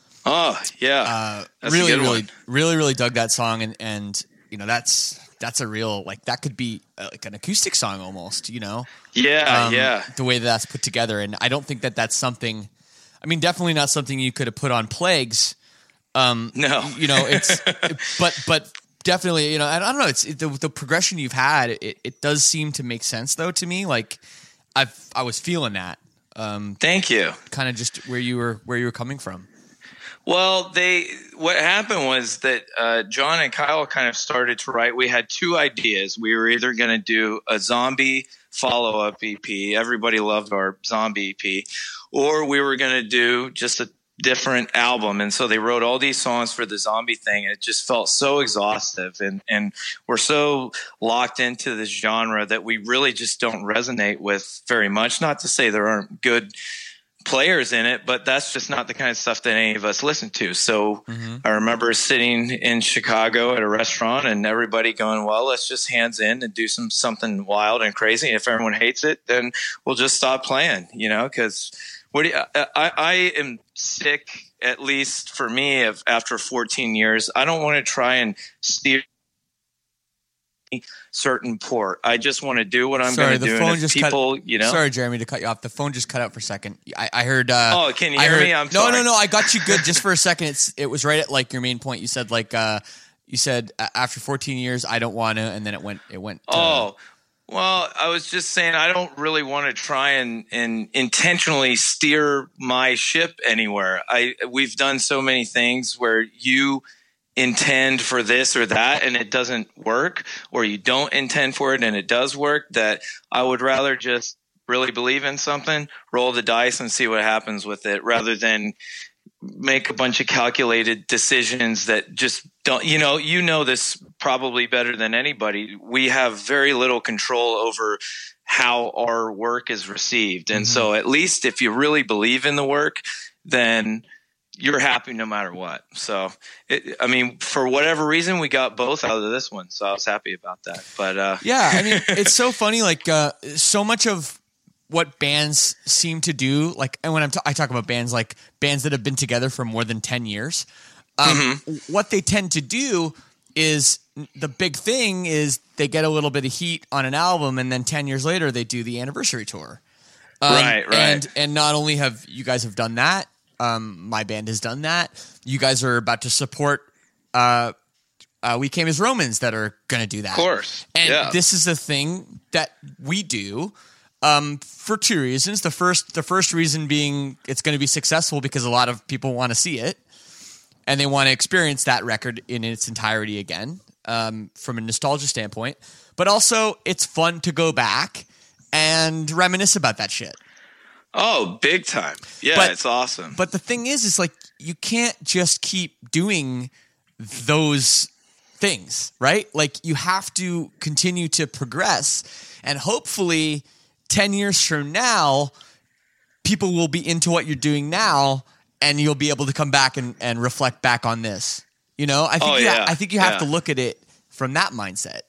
Speaker 2: Oh yeah.
Speaker 1: Uh,
Speaker 2: That's
Speaker 1: really,
Speaker 2: a good
Speaker 1: really,
Speaker 2: one.
Speaker 1: really, really dug that song. And, and, you know, that's, that's a real, like, that could be uh, like an acoustic song almost, you know?
Speaker 2: Yeah.
Speaker 1: Um,
Speaker 2: yeah.
Speaker 1: The way that that's put together. And I don't think that that's something, I mean, definitely not something you could have put on Plagues. Um,
Speaker 2: No.
Speaker 1: You know, it's, but, but definitely, you know, I don't know, it's it, the, the progression you've had, it, it does seem to make sense though to me. Like I've, I was feeling that. Um,
Speaker 2: Thank you.
Speaker 1: Kind of just where you were, where you were coming from.
Speaker 2: Well, they what happened was that uh, John and Kyle kind of started to write. We had two ideas. We were either going to do a zombie follow-up E P. Everybody loved our zombie E P. Or we were going to do just a different album. And so they wrote all these songs for the zombie thing. And it just felt so exhaustive. And, and we're so locked into this genre that we really just don't resonate with very much. Not to say there aren't good players in it, but that's just not the kind of stuff that any of us listen to. So mm-hmm. I remember sitting in Chicago at a restaurant and everybody going, well, let's just hands in and do some something wild and crazy. If everyone hates it, then we'll just stop playing, you know, because what do you, I, I am sick, at least for me, of after fourteen years. I don't want to try and steer certain port. I just want to do what I'm going to do. And if people,
Speaker 1: cut,
Speaker 2: you know.
Speaker 1: Sorry, Jeremy, to cut you off. The phone just cut out for a second. I, I heard. Uh,
Speaker 2: oh, can you hear
Speaker 1: heard,
Speaker 2: me? I'm
Speaker 1: no,
Speaker 2: sorry.
Speaker 1: no, no. I got you good just for a second. It's it was right at like your main point. You said like uh, you said uh, after fourteen years, I don't want to, and then it went. It went. To,
Speaker 2: oh. Well, I was just saying I don't really want to try and, and intentionally steer my ship anywhere. I we've done so many things where you intend for this or that and it doesn't work, or you don't intend for it and it does work, that I would rather just really believe in something, roll the dice and see what happens with it, rather than make a bunch of calculated decisions that just don't, you know, you know this probably better than anybody. We have very little control over how our work is received. And mm-hmm. so at least if you really believe in the work, then you're happy no matter what. So, it, I mean, for whatever reason, we got both out of this one. So I was happy about that. But uh,
Speaker 1: yeah, I mean, it's so funny. Like uh, so much of what bands seem to do, like, and when I'm t- I talk about bands, like bands that have been together for more than ten years, um, mm-hmm. what they tend to do is the big thing is they get a little bit of heat on an album, and then ten years later they do the anniversary tour. Um,
Speaker 2: right, right.
Speaker 1: And and not only have you guys have done that, um, my band has done that. You guys are about to support. Uh, uh, we Came as Romans that are going to do that.
Speaker 2: Of course,
Speaker 1: and
Speaker 2: yeah.
Speaker 1: This is a thing that we do. Um, for two reasons. The first, the first reason being it's going to be successful because a lot of people want to see it and they want to experience that record in its entirety again, um, from a nostalgia standpoint, but also it's fun to go back and reminisce about that shit.
Speaker 2: Oh, big time. Yeah.
Speaker 1: But,
Speaker 2: it's awesome.
Speaker 1: But the thing is, is like, you can't just keep doing those things, right? Like you have to continue to progress, and hopefully ten years from now, people will be into what you're doing now, and you'll be able to come back and, and reflect back on this. You know, I think
Speaker 2: oh,
Speaker 1: you
Speaker 2: yeah.
Speaker 1: ha- I think you have
Speaker 2: yeah.
Speaker 1: to look at it from that mindset.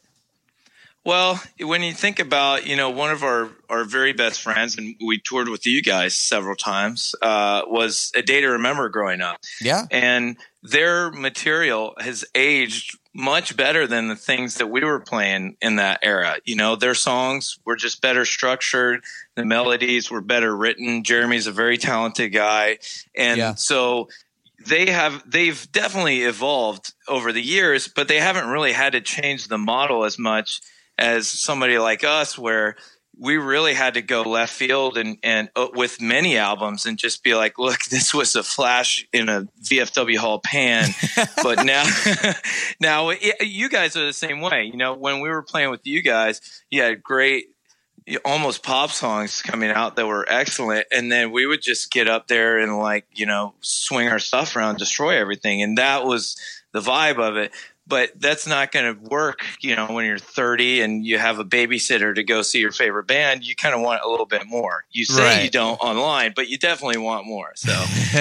Speaker 2: Well, when you think about, you know, one of our, our very best friends, and we toured with you guys several times, uh, was A Day to Remember growing up.
Speaker 1: Yeah.
Speaker 2: And their material has aged much better than the things that we were playing in that era. You know, their songs were just better structured. The melodies were better written. Jeremy's a very talented guy. And
Speaker 1: Yeah.
Speaker 2: so they have, they've definitely evolved over the years, but they haven't really had to change the model as much as somebody like us, where we really had to go left field and, and uh, with many albums and just be like, look, this was a flash in a V F W Hall pan. But now, now it, you guys are the same way. You know, when we were playing with you guys, you had great, almost pop songs coming out that were excellent. And then we would just get up there and like, you know, swing our stuff around, destroy everything. And that was the vibe of it. But that's not going to work, you know, when you're thirty and you have a babysitter to go see your favorite band. You kind of want a little bit more. You say
Speaker 1: Right.
Speaker 2: you don't online, but you definitely want more. So,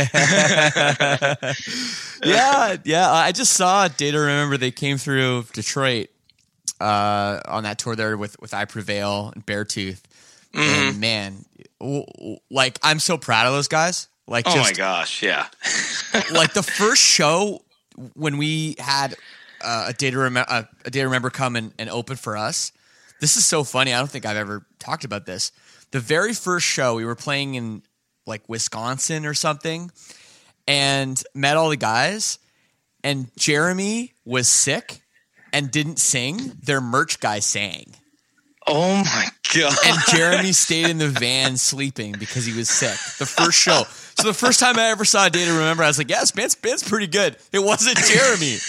Speaker 1: yeah, yeah. I just saw Day to Remember. They came through Detroit uh, on that tour there with, with I Prevail and Beartooth.
Speaker 2: mm-hmm.
Speaker 1: And man, w- w- like I'm so proud of those guys. Like,
Speaker 2: oh
Speaker 1: just,
Speaker 2: my gosh, yeah.
Speaker 1: like the first show when we had uh, a Day to Remember, uh, a Day to Remember come and, and open for us. This is so funny. I don't think I've ever talked about this. The very first show we were playing in like Wisconsin or something, and met all the guys. And Jeremy was sick and didn't sing. Their merch guy sang.
Speaker 2: Oh my God.
Speaker 1: And Jeremy stayed in the van sleeping because he was sick. The first show. So the first time I ever saw a Day to Remember, I was like, yes, band's, band's pretty good. It wasn't Jeremy.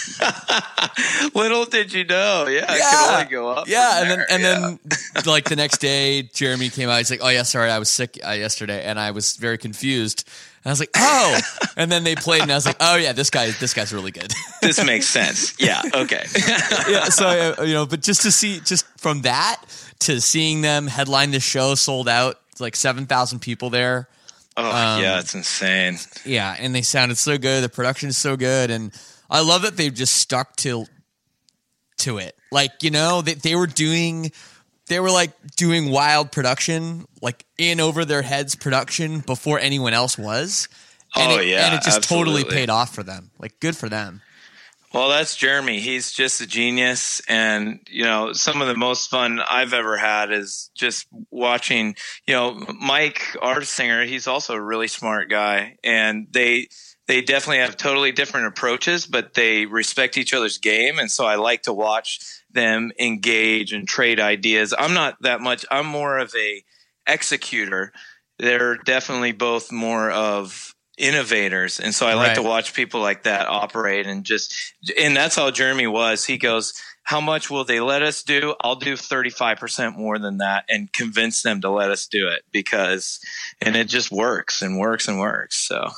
Speaker 2: Little did you know. Yeah, it
Speaker 1: Yeah.
Speaker 2: could only go up.
Speaker 1: Yeah,
Speaker 2: from
Speaker 1: and then
Speaker 2: there.
Speaker 1: and
Speaker 2: Yeah.
Speaker 1: then like the next day, Jeremy came out. He's like, "Oh yeah, sorry, I was sick uh, yesterday, and I was very confused." And I was like, "Oh," and then they played, and I was like, "Oh yeah, this guy, this guy's really good."
Speaker 2: This makes sense. Yeah. Okay.
Speaker 1: Yeah, so uh, you know, but just to see, just from that to seeing them headline the show, sold out, like seven thousand people there.
Speaker 2: Oh
Speaker 1: Um,
Speaker 2: yeah, it's insane.
Speaker 1: Yeah, and they sounded so good. The production is so good, and I love that they've just stuck to to it. Like, you know, they they were doing, they were like doing wild production, like in over their heads production before anyone else was. And
Speaker 2: Oh,
Speaker 1: it,
Speaker 2: yeah,
Speaker 1: and it just totally
Speaker 2: absolutely.
Speaker 1: paid off for them. Like, good for them.
Speaker 2: Well, that's Jeremy. He's just a genius. And, you know, some of the most fun I've ever had is just watching, you know, Mike, our singer, he's also a really smart guy. And they, they definitely have totally different approaches, but they respect each other's game. And so I like to watch them engage and trade ideas. I'm not that much, I'm more of a executor. They're definitely both more of innovators. And so I like
Speaker 1: Right.
Speaker 2: to watch people like that operate and just, and that's how Jeremy was. He goes, how much will they let us do? I'll do thirty-five percent more than that and convince them to let us do it because, and it just works and works and works. So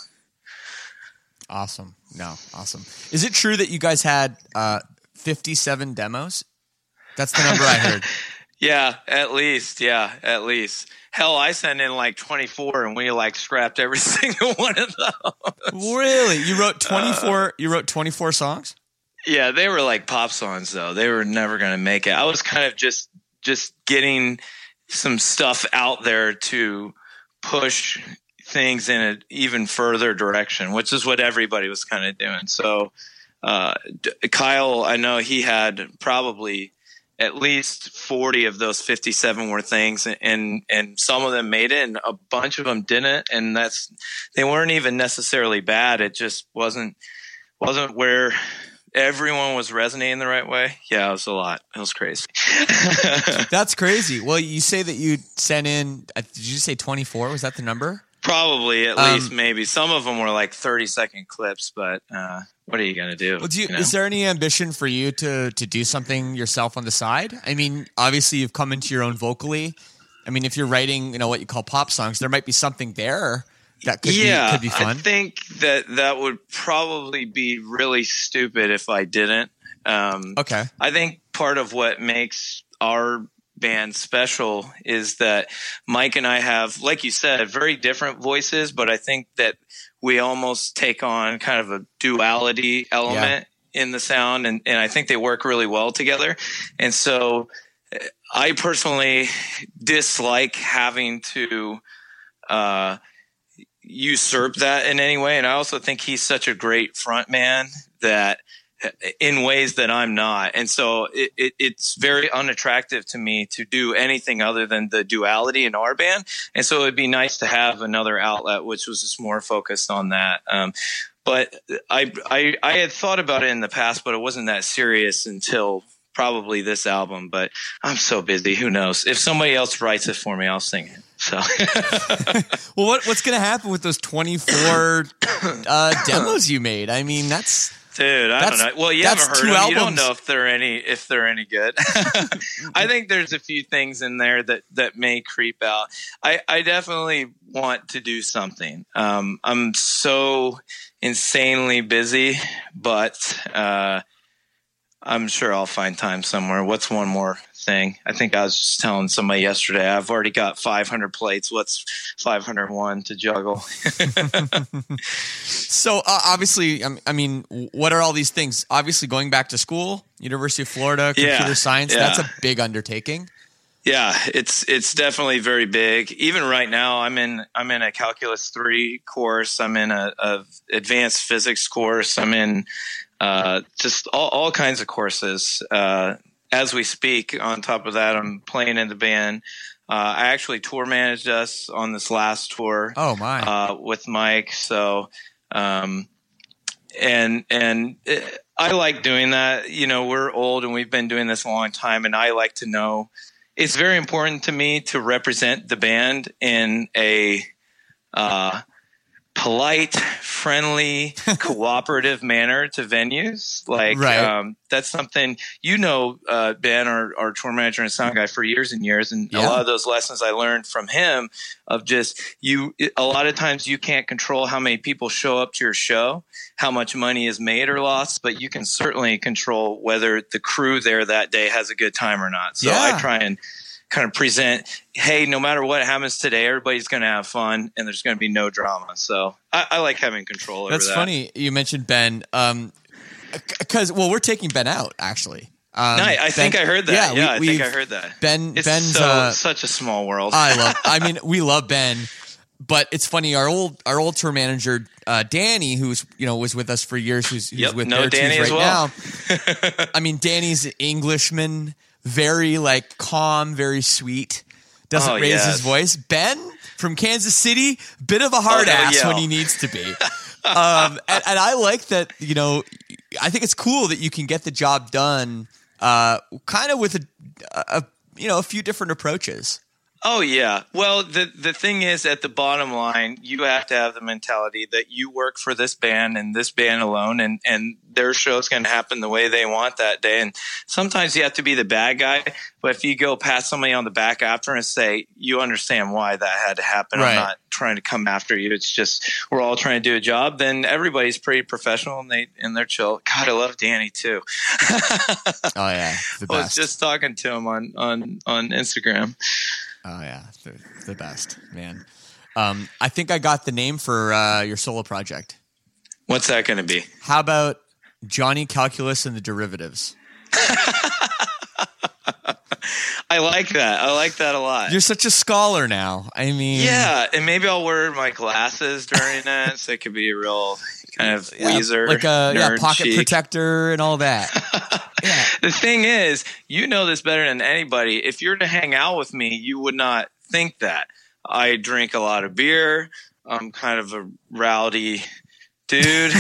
Speaker 1: Awesome. No, awesome. Is it true that you guys had uh, fifty-seven demos? That's the number I heard.
Speaker 2: yeah, at least. Yeah, at least. Hell, I sent in like twenty-four and we like scrapped every single one of those.
Speaker 1: Really? You wrote twenty-four uh, you wrote twenty-four songs?
Speaker 2: Yeah, they were like pop songs though. They were never going to make it. I was kind of just just getting some stuff out there to push things in an even further direction, which is what everybody was kind of doing. So uh, Kyle, I know he had probably at least forty of those fifty-seven were things, and and some of them made it and a bunch of them didn't, and that's, they weren't even necessarily bad. It just wasn't wasn't where everyone was resonating the right way. Yeah, it was a lot. It was crazy.
Speaker 1: That's crazy. Well, you say that you sent in, uh, did you say twenty-four? Was that the number?
Speaker 2: Probably, at
Speaker 1: Um,
Speaker 2: least, maybe. Some of them were like thirty second clips, but uh, what are you going to do?
Speaker 1: Well, do you,
Speaker 2: you know?
Speaker 1: is there any ambition for you to to do something yourself on the side? I mean, obviously you've come into your own vocally. I mean, if you're writing, you know, what you call pop songs, there might be something there that could
Speaker 2: yeah,
Speaker 1: be could be fun.
Speaker 2: I think that that would probably be really stupid if I didn't. Um,
Speaker 1: Okay.
Speaker 2: I think part of what makes our band special is that Mike and I have, like you said, very different voices, but I think that we almost take on kind of a duality element yeah. in the sound, and, and I think they work really well together. And so I personally dislike having to uh, usurp that in any way. And I also think he's such a great front man that in ways that I'm not. And so it, it, it's very unattractive to me to do anything other than the duality in our band. And so it'd be nice to have another outlet, which was just more focused on that. Um, but I, I, I had thought about it in the past, but it wasn't that serious until probably this album. But I'm so busy. Who knows? If somebody else writes it for me, I'll sing it. So,
Speaker 1: well, what, what's going to happen with those twenty-four uh, demos you made? I mean, that's,
Speaker 2: Dude, I
Speaker 1: That's,
Speaker 2: don't know. Well, you haven't heard them. You don't know if they're any if they're any good. I think there's a few things in there that, that may creep out. I, I definitely want to do something. Um, I'm so insanely busy, but uh, I'm sure I'll find time somewhere. What's one more thing? I think I was just telling somebody yesterday, I've already got five hundred plates. What's five hundred one to juggle?
Speaker 1: So uh, obviously, um, I mean, what are all these things? Obviously, going back to school, University of Florida, computer
Speaker 2: yeah,
Speaker 1: science,
Speaker 2: yeah.
Speaker 1: that's a big undertaking.
Speaker 2: Yeah, it's it's definitely very big. Even right now, I'm in I'm in a calculus three course. I'm in a, a advanced physics course. I'm in uh, just all, all kinds of courses. Uh, as we speak, on top of that, I'm playing in the band. Uh, I actually tour managed us on this last tour.
Speaker 1: Oh my!
Speaker 2: Uh, with Mike. So, um, and and it, I like doing that. You know, we're old and we've been doing this a long time, and I like to know. It's very important to me to represent the band in a uh, polite, friendly, cooperative manner to venues. Like
Speaker 1: right.
Speaker 2: um, that's something, you know, uh, Ben, our, our tour manager and sound guy for years and years. And
Speaker 1: yeah.
Speaker 2: a lot of those lessons I learned from him of just you, a lot of times you can't control how many people show up to your show, how much money is made or lost, but you can certainly control whether the crew there that day has a good time or not. So
Speaker 1: yeah.
Speaker 2: I try and kind of present, hey, no matter what happens today, everybody's going to have fun and there's going to be no drama. So I, I like having control over
Speaker 1: That's
Speaker 2: that.
Speaker 1: That's funny. You mentioned Ben. Um, cause well, we're taking Ben out actually. Um,
Speaker 2: no, I
Speaker 1: Ben,
Speaker 2: think I heard that. Yeah, yeah
Speaker 1: we,
Speaker 2: I think I heard that.
Speaker 1: Ben,
Speaker 2: it's
Speaker 1: Ben's
Speaker 2: so,
Speaker 1: uh,
Speaker 2: such a small world.
Speaker 1: I love, I mean, we love Ben, but it's funny. Our old, our old tour manager, uh, Danny, who's, you know, was with us for years, who's, who's
Speaker 2: yep,
Speaker 1: with
Speaker 2: no
Speaker 1: their
Speaker 2: Danny
Speaker 1: teams
Speaker 2: as
Speaker 1: right
Speaker 2: well.
Speaker 1: now. I mean, Danny's an Englishman, very like calm, very sweet, doesn't
Speaker 2: oh,
Speaker 1: raise
Speaker 2: yes.
Speaker 1: his voice. Ben from Kansas City, bit of a hard
Speaker 2: oh,
Speaker 1: ass
Speaker 2: yeah.
Speaker 1: when he needs to be. um, and, and I like that, you know, I think it's cool that you can get the job done uh, kind of with a, a, you know, a few different approaches.
Speaker 2: Oh, yeah. Well, the the thing is, at the bottom line, you have to have the mentality that you work for this band and this band alone, and, and their show's going to happen the way they want that day. And sometimes you have to be the bad guy, but if you go past somebody on the back after and say, you understand why that had to happen,
Speaker 1: right.
Speaker 2: I'm not trying to come after you. It's just we're all trying to do a job. Then everybody's pretty professional and they and they're chill. God, I love Danny too.
Speaker 1: Oh yeah, the best.
Speaker 2: I was just talking to him on on on Instagram.
Speaker 1: Oh yeah, the, the best, man. Um, I think I got the name for uh, your solo project.
Speaker 2: What's that going to be?
Speaker 1: How about Johnny Calculus and the Derivatives?
Speaker 2: I like that. I like that a lot.
Speaker 1: You're such a scholar now. I mean,
Speaker 2: yeah, and maybe I'll wear my glasses during that, so it could be a real kind of
Speaker 1: yeah,
Speaker 2: Weezer,
Speaker 1: like a yeah, pocket
Speaker 2: chic.
Speaker 1: protector and all that. Yeah.
Speaker 2: The thing is, you know this better than anybody. If you're to hang out with me, you would not think that. I drink a lot of beer. I'm kind of a rowdy dude.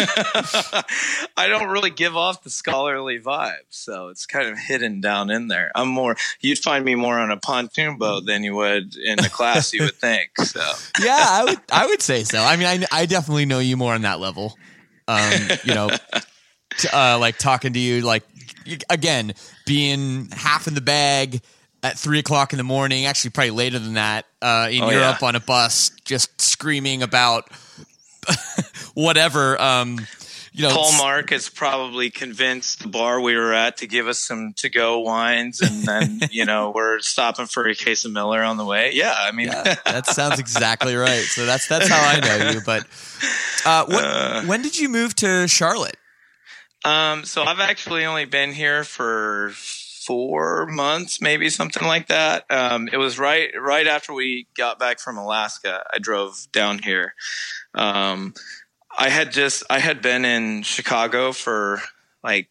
Speaker 2: I don't really give off the scholarly vibe, so it's kind of hidden down in there. I'm more, you'd find me more on a pontoon boat than you would in a class, you would think. So
Speaker 1: yeah, I would, I would say so. I mean, I, I definitely know you more on that level. Um, you know, t- uh, like talking to you, like again, being half in the bag at three o'clock in the morning, actually probably later than that, uh, in
Speaker 2: oh,
Speaker 1: Europe
Speaker 2: yeah.
Speaker 1: on a bus, just screaming about whatever. Um, you know,
Speaker 2: Paul Mark is probably convinced the bar we were at to give us some to-go wines, and then you know we're stopping for a case of Miller on the way. Yeah, I mean
Speaker 1: yeah, that sounds exactly right. So that's that's how I know you. But uh, what, uh, when did you move to Charlotte?
Speaker 2: Um, so I've actually only been here for four months, maybe something like that. Um, it was right right after we got back from Alaska. I drove down here. Um, I had just I had been in Chicago for like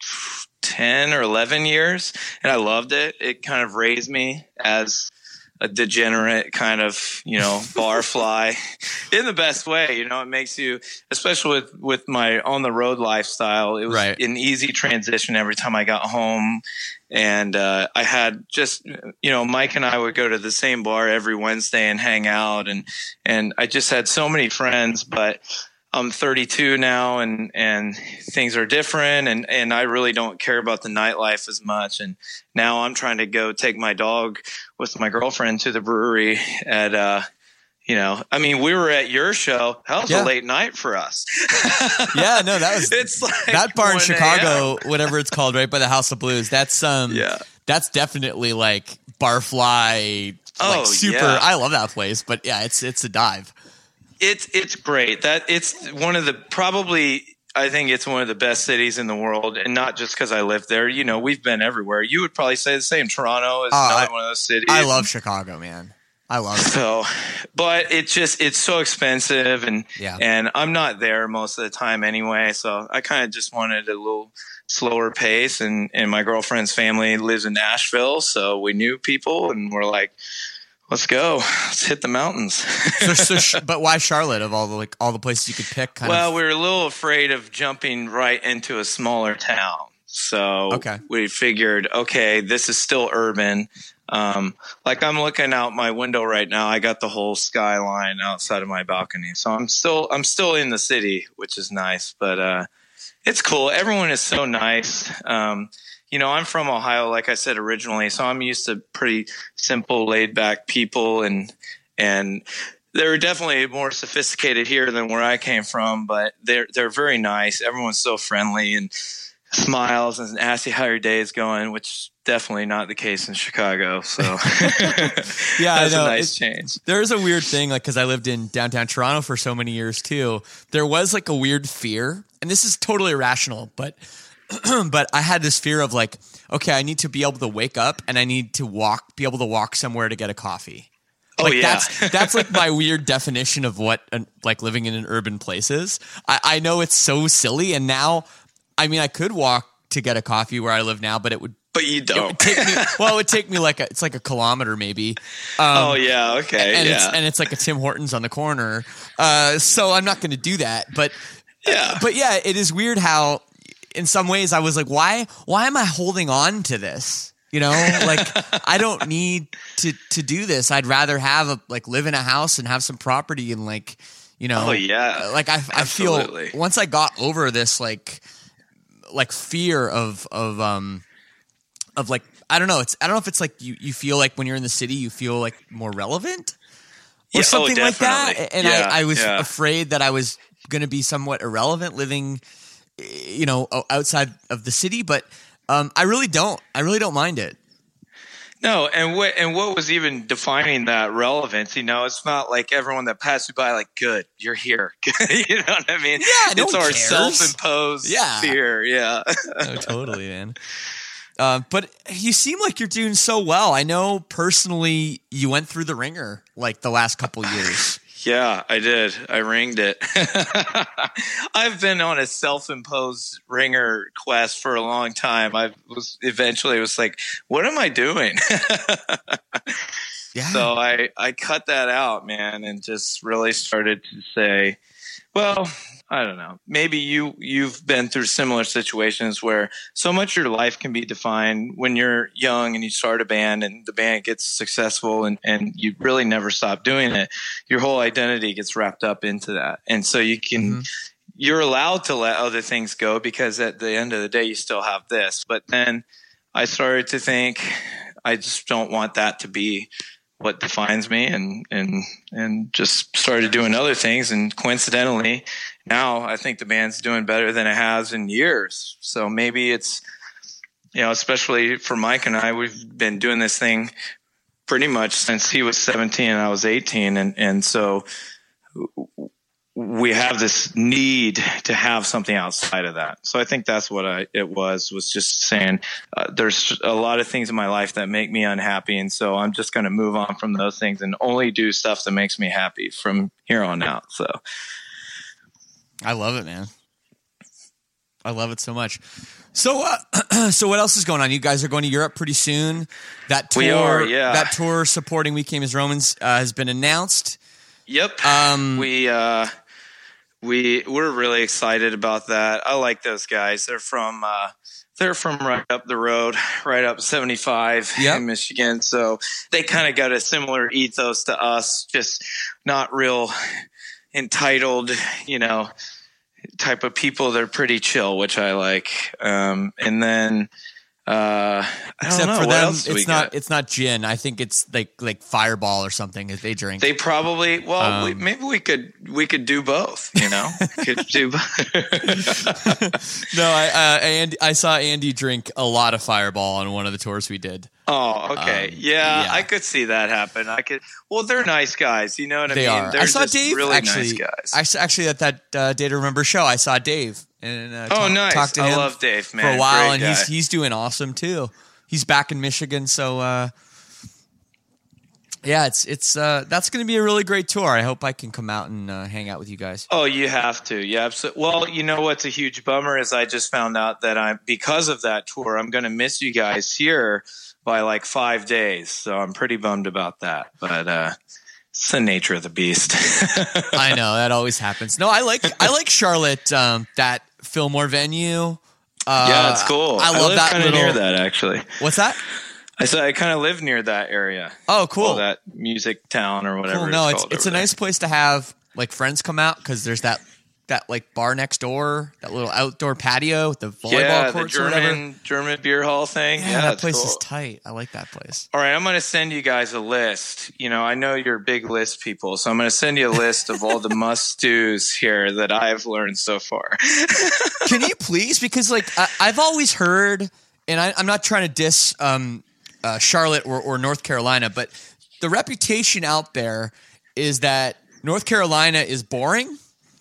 Speaker 2: ten or eleven years, and I loved it. It kind of raised me as a degenerate kind of, you know, bar fly in the best way. You know, it makes you, especially with, with my on the road lifestyle, it was
Speaker 1: Right.
Speaker 2: an easy transition every time I got home. And uh, I had just, you know, Mike and I would go to the same bar every Wednesday and hang out. And, and I just had so many friends, but I'm thirty-two now, and, and things are different, and, and I really don't care about the nightlife as much. And now I'm trying to go take my dog with my girlfriend to the brewery at, uh, you know, I mean, we were at your show. That was
Speaker 1: Yeah.
Speaker 2: a late night for us.
Speaker 1: Yeah, no, that was
Speaker 2: It's like
Speaker 1: that bar in
Speaker 2: one a m.
Speaker 1: Chicago, whatever it's called, right by the House of Blues. That's um,
Speaker 2: Yeah.
Speaker 1: that's definitely like barfly.
Speaker 2: Oh,
Speaker 1: like super.
Speaker 2: yeah.
Speaker 1: I love that place, but yeah, it's it's a dive.
Speaker 2: It's it's great. That it's one of the probably I think it's one of the best cities in the world, and not just because I live there. You know, we've been everywhere. You would probably say the same. Toronto is
Speaker 1: Oh,
Speaker 2: another
Speaker 1: I-
Speaker 2: one of those cities.
Speaker 1: I love Chicago, man. I love it.
Speaker 2: So, but it just it's so expensive, and
Speaker 1: Yeah.
Speaker 2: and I'm not there most of the time anyway. So I kind of just wanted a little slower pace, and and my girlfriend's family lives in Nashville, so we knew people, and we're like, let's go, let's hit the mountains.
Speaker 1: So, so sh- but why Charlotte of all the like all the places you could pick? Kind
Speaker 2: Well,
Speaker 1: of.
Speaker 2: we were a little afraid of jumping right into a smaller town. So
Speaker 1: Okay.
Speaker 2: we figured, okay, this is still urban. Um, like I'm looking out my window right now. I got the whole skyline outside of my balcony. So I'm still, I'm still in the city, which is nice, but, uh, it's cool. Everyone is so nice. Um, you know, I'm from Ohio, like I said originally, so I'm used to pretty simple, laid back people, and, and, they're definitely more sophisticated here than where I came from, but they're they're very nice. Everyone's so friendly and smiles and asks you how your day is going, which is definitely not the case in Chicago. So
Speaker 1: Yeah, I
Speaker 2: that's
Speaker 1: know.
Speaker 2: a nice
Speaker 1: It-
Speaker 2: change.
Speaker 1: There's a weird thing, like, because I lived in downtown Toronto for so many years too. There was like a weird fear, and this is totally irrational, but but I had this fear of like, okay, I need to be able to wake up and I need to walk, be able to walk somewhere to get a coffee.
Speaker 2: Oh,
Speaker 1: Like
Speaker 2: yeah.
Speaker 1: that's that's like my weird definition of what an, like living in an urban place is. I, I know it's so silly, and now, I mean, I could walk to get a coffee where I live now, but it would
Speaker 2: But you
Speaker 1: it
Speaker 2: don't.
Speaker 1: would take me well, it would take me like a, it's like a kilometer maybe. Um,
Speaker 2: Oh, yeah. Okay.
Speaker 1: and
Speaker 2: yeah.
Speaker 1: it's and it's like a Tim Hortons on the corner. Uh, so I'm not going to do that. But
Speaker 2: yeah.
Speaker 1: but yeah, it is weird how in some ways I was like, why why am I holding on to this? You know, like I don't need to to do this. I'd rather have a like live in a house and have some property and like, you know,
Speaker 2: Oh, yeah.
Speaker 1: like I I feel
Speaker 2: Absolutely.
Speaker 1: once I got over this like like fear of of um of like I don't know, it's I don't know if it's like you you feel like when you're in the city you feel like more relevant or
Speaker 2: Yeah, oh,
Speaker 1: something like that.
Speaker 2: definitely.
Speaker 1: And
Speaker 2: Yeah,
Speaker 1: I, I was
Speaker 2: yeah.
Speaker 1: afraid that I was going to be somewhat irrelevant living, you know, o- outside of the city. But um, I really don't. I really don't mind it.
Speaker 2: No, and what and what was even defining that relevance? You know, it's not like everyone that passed you by, like, good, you're here. You know what I mean?
Speaker 1: Yeah, no
Speaker 2: it's
Speaker 1: one
Speaker 2: our
Speaker 1: cares.
Speaker 2: self-imposed
Speaker 1: Yeah.
Speaker 2: fear. Yeah.
Speaker 1: Oh, totally, man. Uh, but you seem like you're doing so well. I know personally you went through the ringer like the last couple years.
Speaker 2: Yeah, I did. I ringed it. I've been on a self-imposed ringer quest for a long time. I was eventually was like, what am I doing?
Speaker 1: Yeah.
Speaker 2: So I, I cut that out, man, and just really started to say, well, I don't know. Maybe you, you've been through similar situations where so much of your life can be defined when you're young and you start a band and the band gets successful and, and you really never stop doing it. Your whole identity gets wrapped up into that. And so you can,
Speaker 1: Mm-hmm.
Speaker 2: you're allowed to let other things go because at the end of the day, you still have this. But then I started to think, I just don't want that to be what defines me, and, and, and just started doing other things. And coincidentally, now I think the band's doing better than it has in years. So maybe it's, you know, especially for Mike and I, we've been doing this thing pretty much since he was seventeen and I was eighteen. And, and so we have this need to have something outside of that. So I think that's what I, it was, was just saying, uh, there's a lot of things in my life that make me unhappy. And so I'm just going to move on from those things and only do stuff that makes me happy from here on out. So
Speaker 1: I love it, man. I love it so much. So, uh, so what else is going on? You guys are going to Europe pretty soon. That tour,
Speaker 2: we are, yeah.
Speaker 1: That tour supporting We Came as Romans uh, has been announced.
Speaker 2: Yep.
Speaker 1: Um,
Speaker 2: we uh, we we're really excited about that. I like those guys. They're from uh, they're from right up the road, right up seventy-five
Speaker 1: yep.
Speaker 2: in Michigan. So they kind of got a similar ethos to us, just not real entitled, you know, type of people. They're pretty chill, which I like. Um, and then, uh, I
Speaker 1: except
Speaker 2: don't know,
Speaker 1: for
Speaker 2: what
Speaker 1: them,
Speaker 2: else do we
Speaker 1: it's not
Speaker 2: got?
Speaker 1: it's not gin. I think it's like like Fireball or something that they drink.
Speaker 2: They probably well,
Speaker 1: Um,
Speaker 2: we, maybe we could we could do both. You know, could do. both.
Speaker 1: No, I uh, Andy, I saw Andy drink a lot of Fireball on one of the tours we did.
Speaker 2: Oh, okay.
Speaker 1: Um,
Speaker 2: yeah,
Speaker 1: yeah.
Speaker 2: I could see that happen. I could. Well, they're nice guys. You know what I
Speaker 1: They
Speaker 2: mean?
Speaker 1: are.
Speaker 2: They're
Speaker 1: I saw
Speaker 2: just
Speaker 1: Dave
Speaker 2: really
Speaker 1: actually.
Speaker 2: nice guys.
Speaker 1: I s- actually at that uh, Day to Remember show, I saw Dave and uh,
Speaker 2: oh,
Speaker 1: talk-
Speaker 2: nice.
Speaker 1: talked to
Speaker 2: I
Speaker 1: him
Speaker 2: love Dave, man.
Speaker 1: for a while,
Speaker 2: Great
Speaker 1: and
Speaker 2: guy.
Speaker 1: he's he's doing awesome too. He's back in Michigan, so uh, yeah, it's it's uh, that's going to be a really great tour. I hope I can come out and uh, hang out with you guys.
Speaker 2: Oh, you have to. Yeah. Absolutely. Well, you know what's a huge bummer is I just found out that I'm because of that tour, I'm going to miss you guys here by like five days. So I'm pretty bummed about that. But uh, it's the nature of the beast.
Speaker 1: I know that always happens. No, I like I like Charlotte. Um, that Fillmore venue. Uh,
Speaker 2: yeah, it's cool.
Speaker 1: I love
Speaker 2: live
Speaker 1: that
Speaker 2: kind of
Speaker 1: little.
Speaker 2: near that actually.
Speaker 1: What's that?
Speaker 2: I said I kind of live near that area.
Speaker 1: Oh, cool.
Speaker 2: Well, that music town or whatever.
Speaker 1: Cool. No,
Speaker 2: it's
Speaker 1: it's
Speaker 2: called
Speaker 1: it's a
Speaker 2: over there.
Speaker 1: nice place to have like friends come out because there's that that like bar next door, that little outdoor patio with the volleyball
Speaker 2: yeah, the
Speaker 1: courts or whatever.
Speaker 2: German German beer hall thing.
Speaker 1: Yeah,
Speaker 2: Yeah,
Speaker 1: that
Speaker 2: that's
Speaker 1: place
Speaker 2: cool.
Speaker 1: is tight. I like that place.
Speaker 2: All right, I'm going to send you guys a list. You know, I know you're big list people, so I'm going to send you a list of all the must-dos here that I've learned so far.
Speaker 1: Can you please? Because like I, I've always heard, and I, I'm not trying to diss um, uh, Charlotte or, or North Carolina, but the reputation out there is that North Carolina is boring.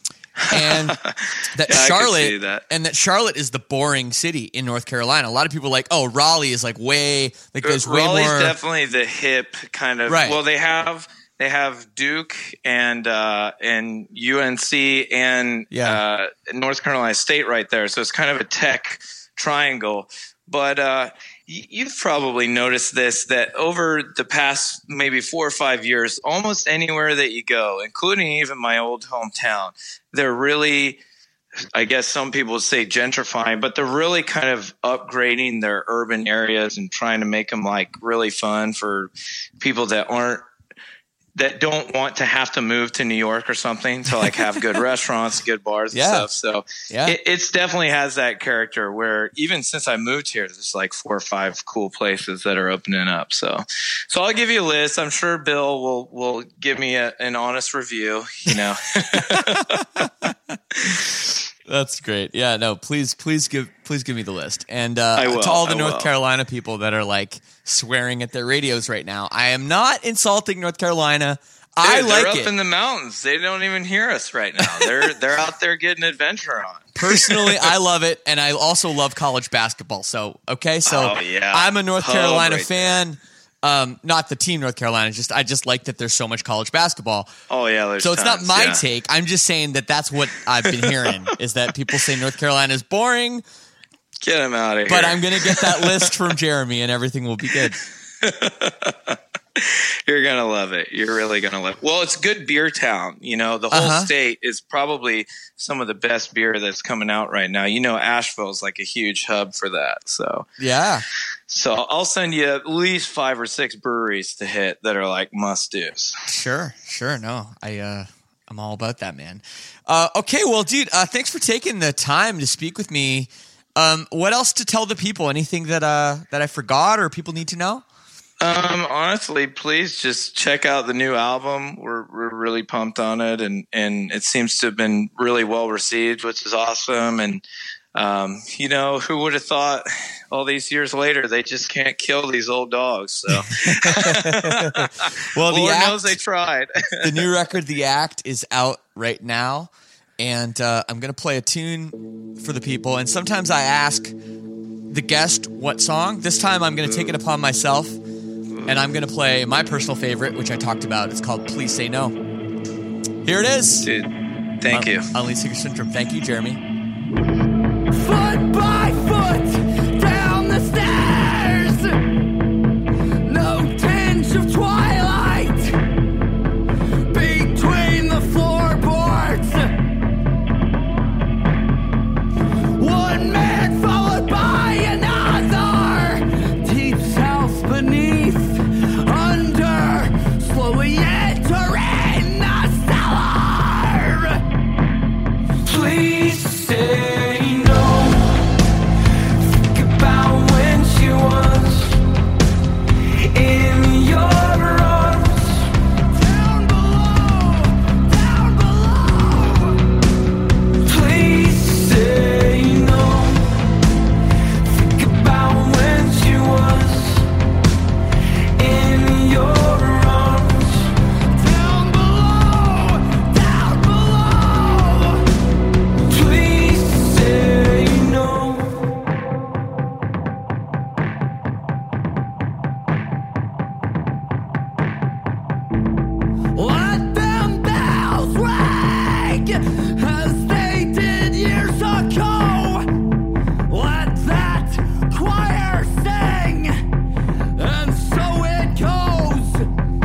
Speaker 1: And that
Speaker 2: Yeah, I could see
Speaker 1: Charlotte
Speaker 2: that.
Speaker 1: and that Charlotte is the boring city in North Carolina. A lot of people are like, oh, Raleigh is like way like there's way
Speaker 2: Raleigh's
Speaker 1: more.
Speaker 2: definitely the hip kind of.
Speaker 1: Right.
Speaker 2: Well, they have they have Duke and uh, and U N C and
Speaker 1: Yeah.
Speaker 2: uh, North Carolina State right there, so it's kind of a tech triangle. But uh, y- you've probably noticed this, that over the past maybe four or five years, almost anywhere that you go, including even my old hometown, they're really, I guess some people would say gentrifying, but they're really kind of upgrading their urban areas and trying to make them like really fun for people that aren't, that don't want to have to move to New York or something to like have good restaurants, good bars and
Speaker 1: Yeah.
Speaker 2: stuff. So
Speaker 1: Yeah.
Speaker 2: it it's definitely has that character where even since I moved here, there's like four or five cool places that are opening up. So, so I'll give you a list. I'm sure Bill will, will give me a, an honest review, you know.
Speaker 1: That's great. Yeah, no, please, please give, please give me the list. And uh,
Speaker 2: I will,
Speaker 1: to all the
Speaker 2: I
Speaker 1: North
Speaker 2: will.
Speaker 1: Carolina people that are like swearing at their radios right now, I am not insulting North Carolina. I
Speaker 2: Dude,
Speaker 1: like
Speaker 2: they're up
Speaker 1: it.
Speaker 2: in the mountains. They don't even hear us right now. They're they're out there getting adventure on.
Speaker 1: Personally, I love it, and I also love college basketball. So, okay, so
Speaker 2: Oh, yeah.
Speaker 1: I'm a North
Speaker 2: Pub
Speaker 1: Carolina
Speaker 2: right
Speaker 1: fan. Um, not the team North Carolina. Just I just like that there's so much college basketball.
Speaker 2: Oh yeah, there's
Speaker 1: So it's not
Speaker 2: tons,
Speaker 1: my
Speaker 2: yeah.
Speaker 1: take. I'm just saying that that's what I've been hearing is that people say North Carolina is boring,
Speaker 2: Get them out of here.
Speaker 1: but I'm going to get that list from Jeremy, and everything will be good.
Speaker 2: You're gonna love it. You're really gonna love it. Well, it's good beer town. You know, the whole
Speaker 1: Uh-huh.
Speaker 2: state is probably some of the best beer that's coming out right now. You know, Asheville's like a huge hub for that. So,
Speaker 1: Yeah.
Speaker 2: so I'll send you at least five or six breweries to hit that are like must dos.
Speaker 1: Sure, sure. No, I, uh, I'm all about that, man. Uh, okay, well, dude, uh, thanks for taking the time to speak with me. Um, what else to tell the people? Anything that uh, that I forgot or people need to know?
Speaker 2: Um, honestly, please just check out the new album. We're we're really pumped on it, and and it seems to have been really well received, which is awesome. And um, you know, who would have thought all these years later they just can't kill these old dogs? So,
Speaker 1: Well, the
Speaker 2: Lord
Speaker 1: act,
Speaker 2: knows they tried.
Speaker 1: the new record, The Act, is out right now, and uh, I'm gonna play a tune for the people. And sometimes I ask the guest what song. This time, I'm gonna take it upon myself. And I'm going to play my personal favorite, which I talked about. It's called Please Say No. Here it is.
Speaker 2: Dude, thank
Speaker 1: Un-
Speaker 2: you.
Speaker 1: Unleash Singer Syndrome. Thank you, Jeremy.
Speaker 3: foot by foot down the stairs. No tinge of twilight between the floorboards. One man followed by another, deep south beneath, under, slowly entering the cellar. Please say no. Think about when she was in your arms. Down below, down below. Please say no. Think about when she was in your arms. Down below, down below. Please say no. Let them bells ring as they did years ago. Let that choir sing, and so it goes.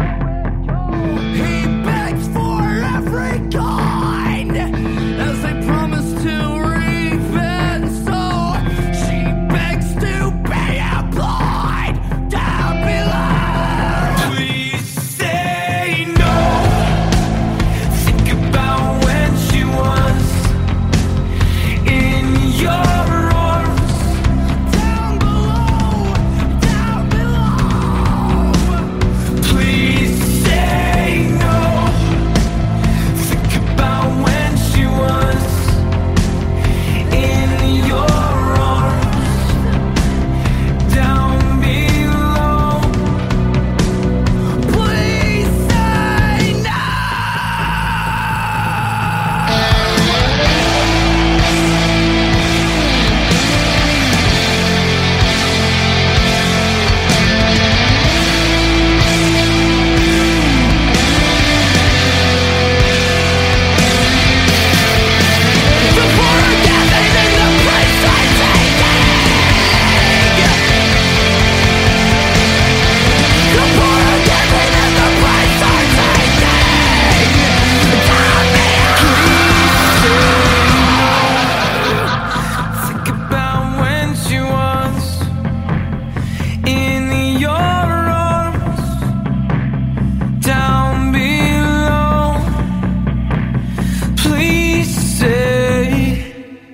Speaker 3: He begs for every kind as they promise to reap, and so she begs to be employed down below. Please say no. Think about when she was in your arms. Down below, down below. Please say no. Think about when she was in your arms. Down below. Please say no. The poor are gathered in the place I'm taking. The poor are gathered in the place I'm taking. Down below. Think about when she was in your arms. Down below. Please say.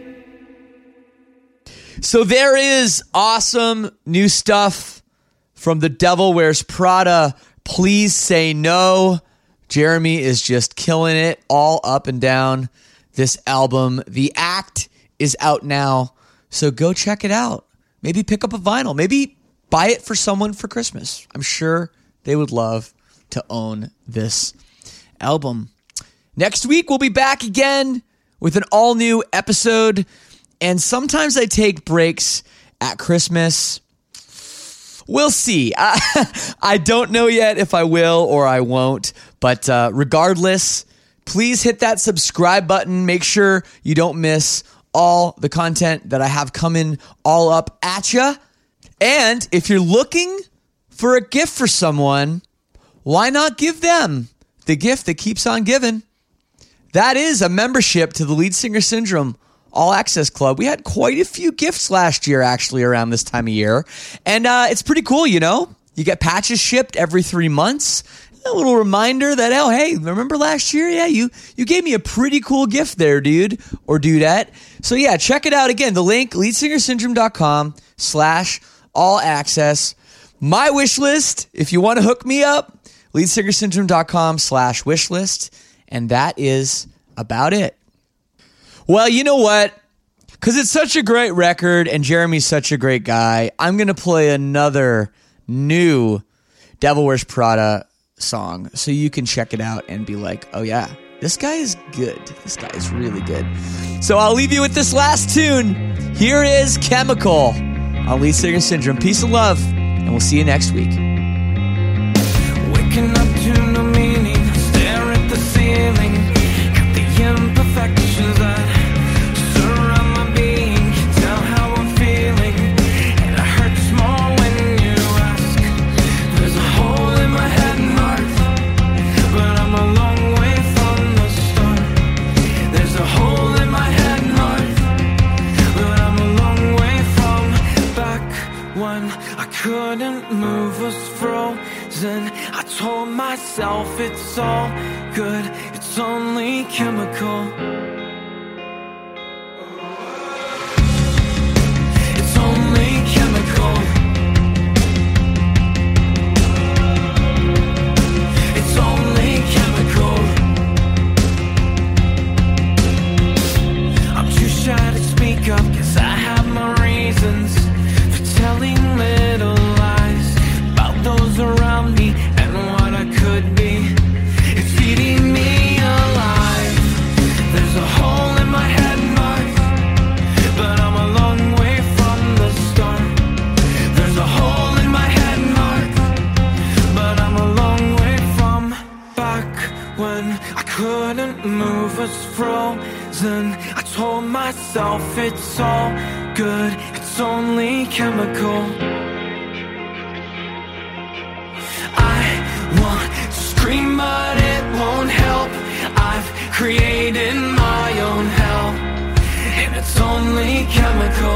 Speaker 1: So there is awesome new stuff from The Devil Wears Prada. Please say no. Jeremy is just killing it all up and down this album. The Act is out now, so go check it out. Maybe pick up a vinyl. Maybe buy it for someone for Christmas. I'm sure they would love to own this album. Next week, we'll be back again with an all-new episode. And sometimes I take breaks at Christmas. We'll see. I, I don't know yet if I will or I won't. But uh, regardless, please hit that subscribe button. Make sure you don't miss all the content that I have coming all up at you. And if you're looking for a gift for someone, why not give them the gift that keeps on giving? That is a membership to the Lead Singer Syndrome All Access Club. We had quite a few gifts last year, actually, around this time of year. And uh, it's pretty cool, you know? You get patches shipped every three months. A little reminder that, oh, hey, remember last year? Yeah, you you gave me a pretty cool gift there, dude or dudette. So, yeah, check it out. Again, the link, leadsingersyndrome.com slash all access. My wish list, if you want to hook me up, leadsingersyndrome.com slash wish list. And that is about it. Well, you know what? Because it's such a great record and Jeremy's such a great guy, I'm going to play another new Devil Wears Prada song so you can check it out and be like, oh yeah, this guy is good. This guy is really good. So I'll leave you with this last tune. Here is Chemical on Lead Singer Syndrome. Peace and love, and we'll see you next week.
Speaker 3: Waking up to no meaning, stare at the ceiling, cut the imperfections that surround my being. frozen. I told myself it's all good, it's only chemical. It's only chemical. It's only chemical. I'm too shy to speak up, cause I have my reasons for telling little lies about those around me and what I could be. It's eating me alive. There's a hole in my head, Mark, but I'm a long way from the start. There's a hole in my head, Mark, but I'm a long way from back when I couldn't move, was frozen. I told myself it's all good, it's only chemical. I want to scream but it won't help. I've created my own hell, and it's only chemical.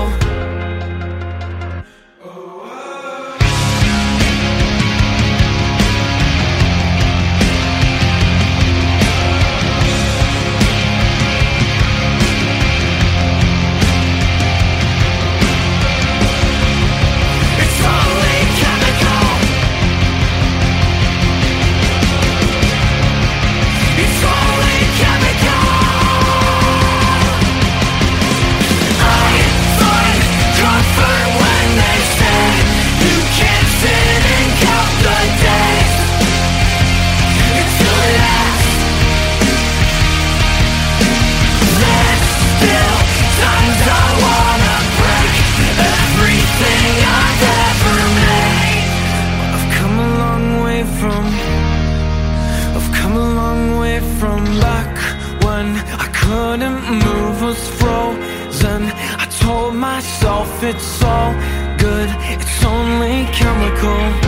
Speaker 3: It's all good, it's only chemical.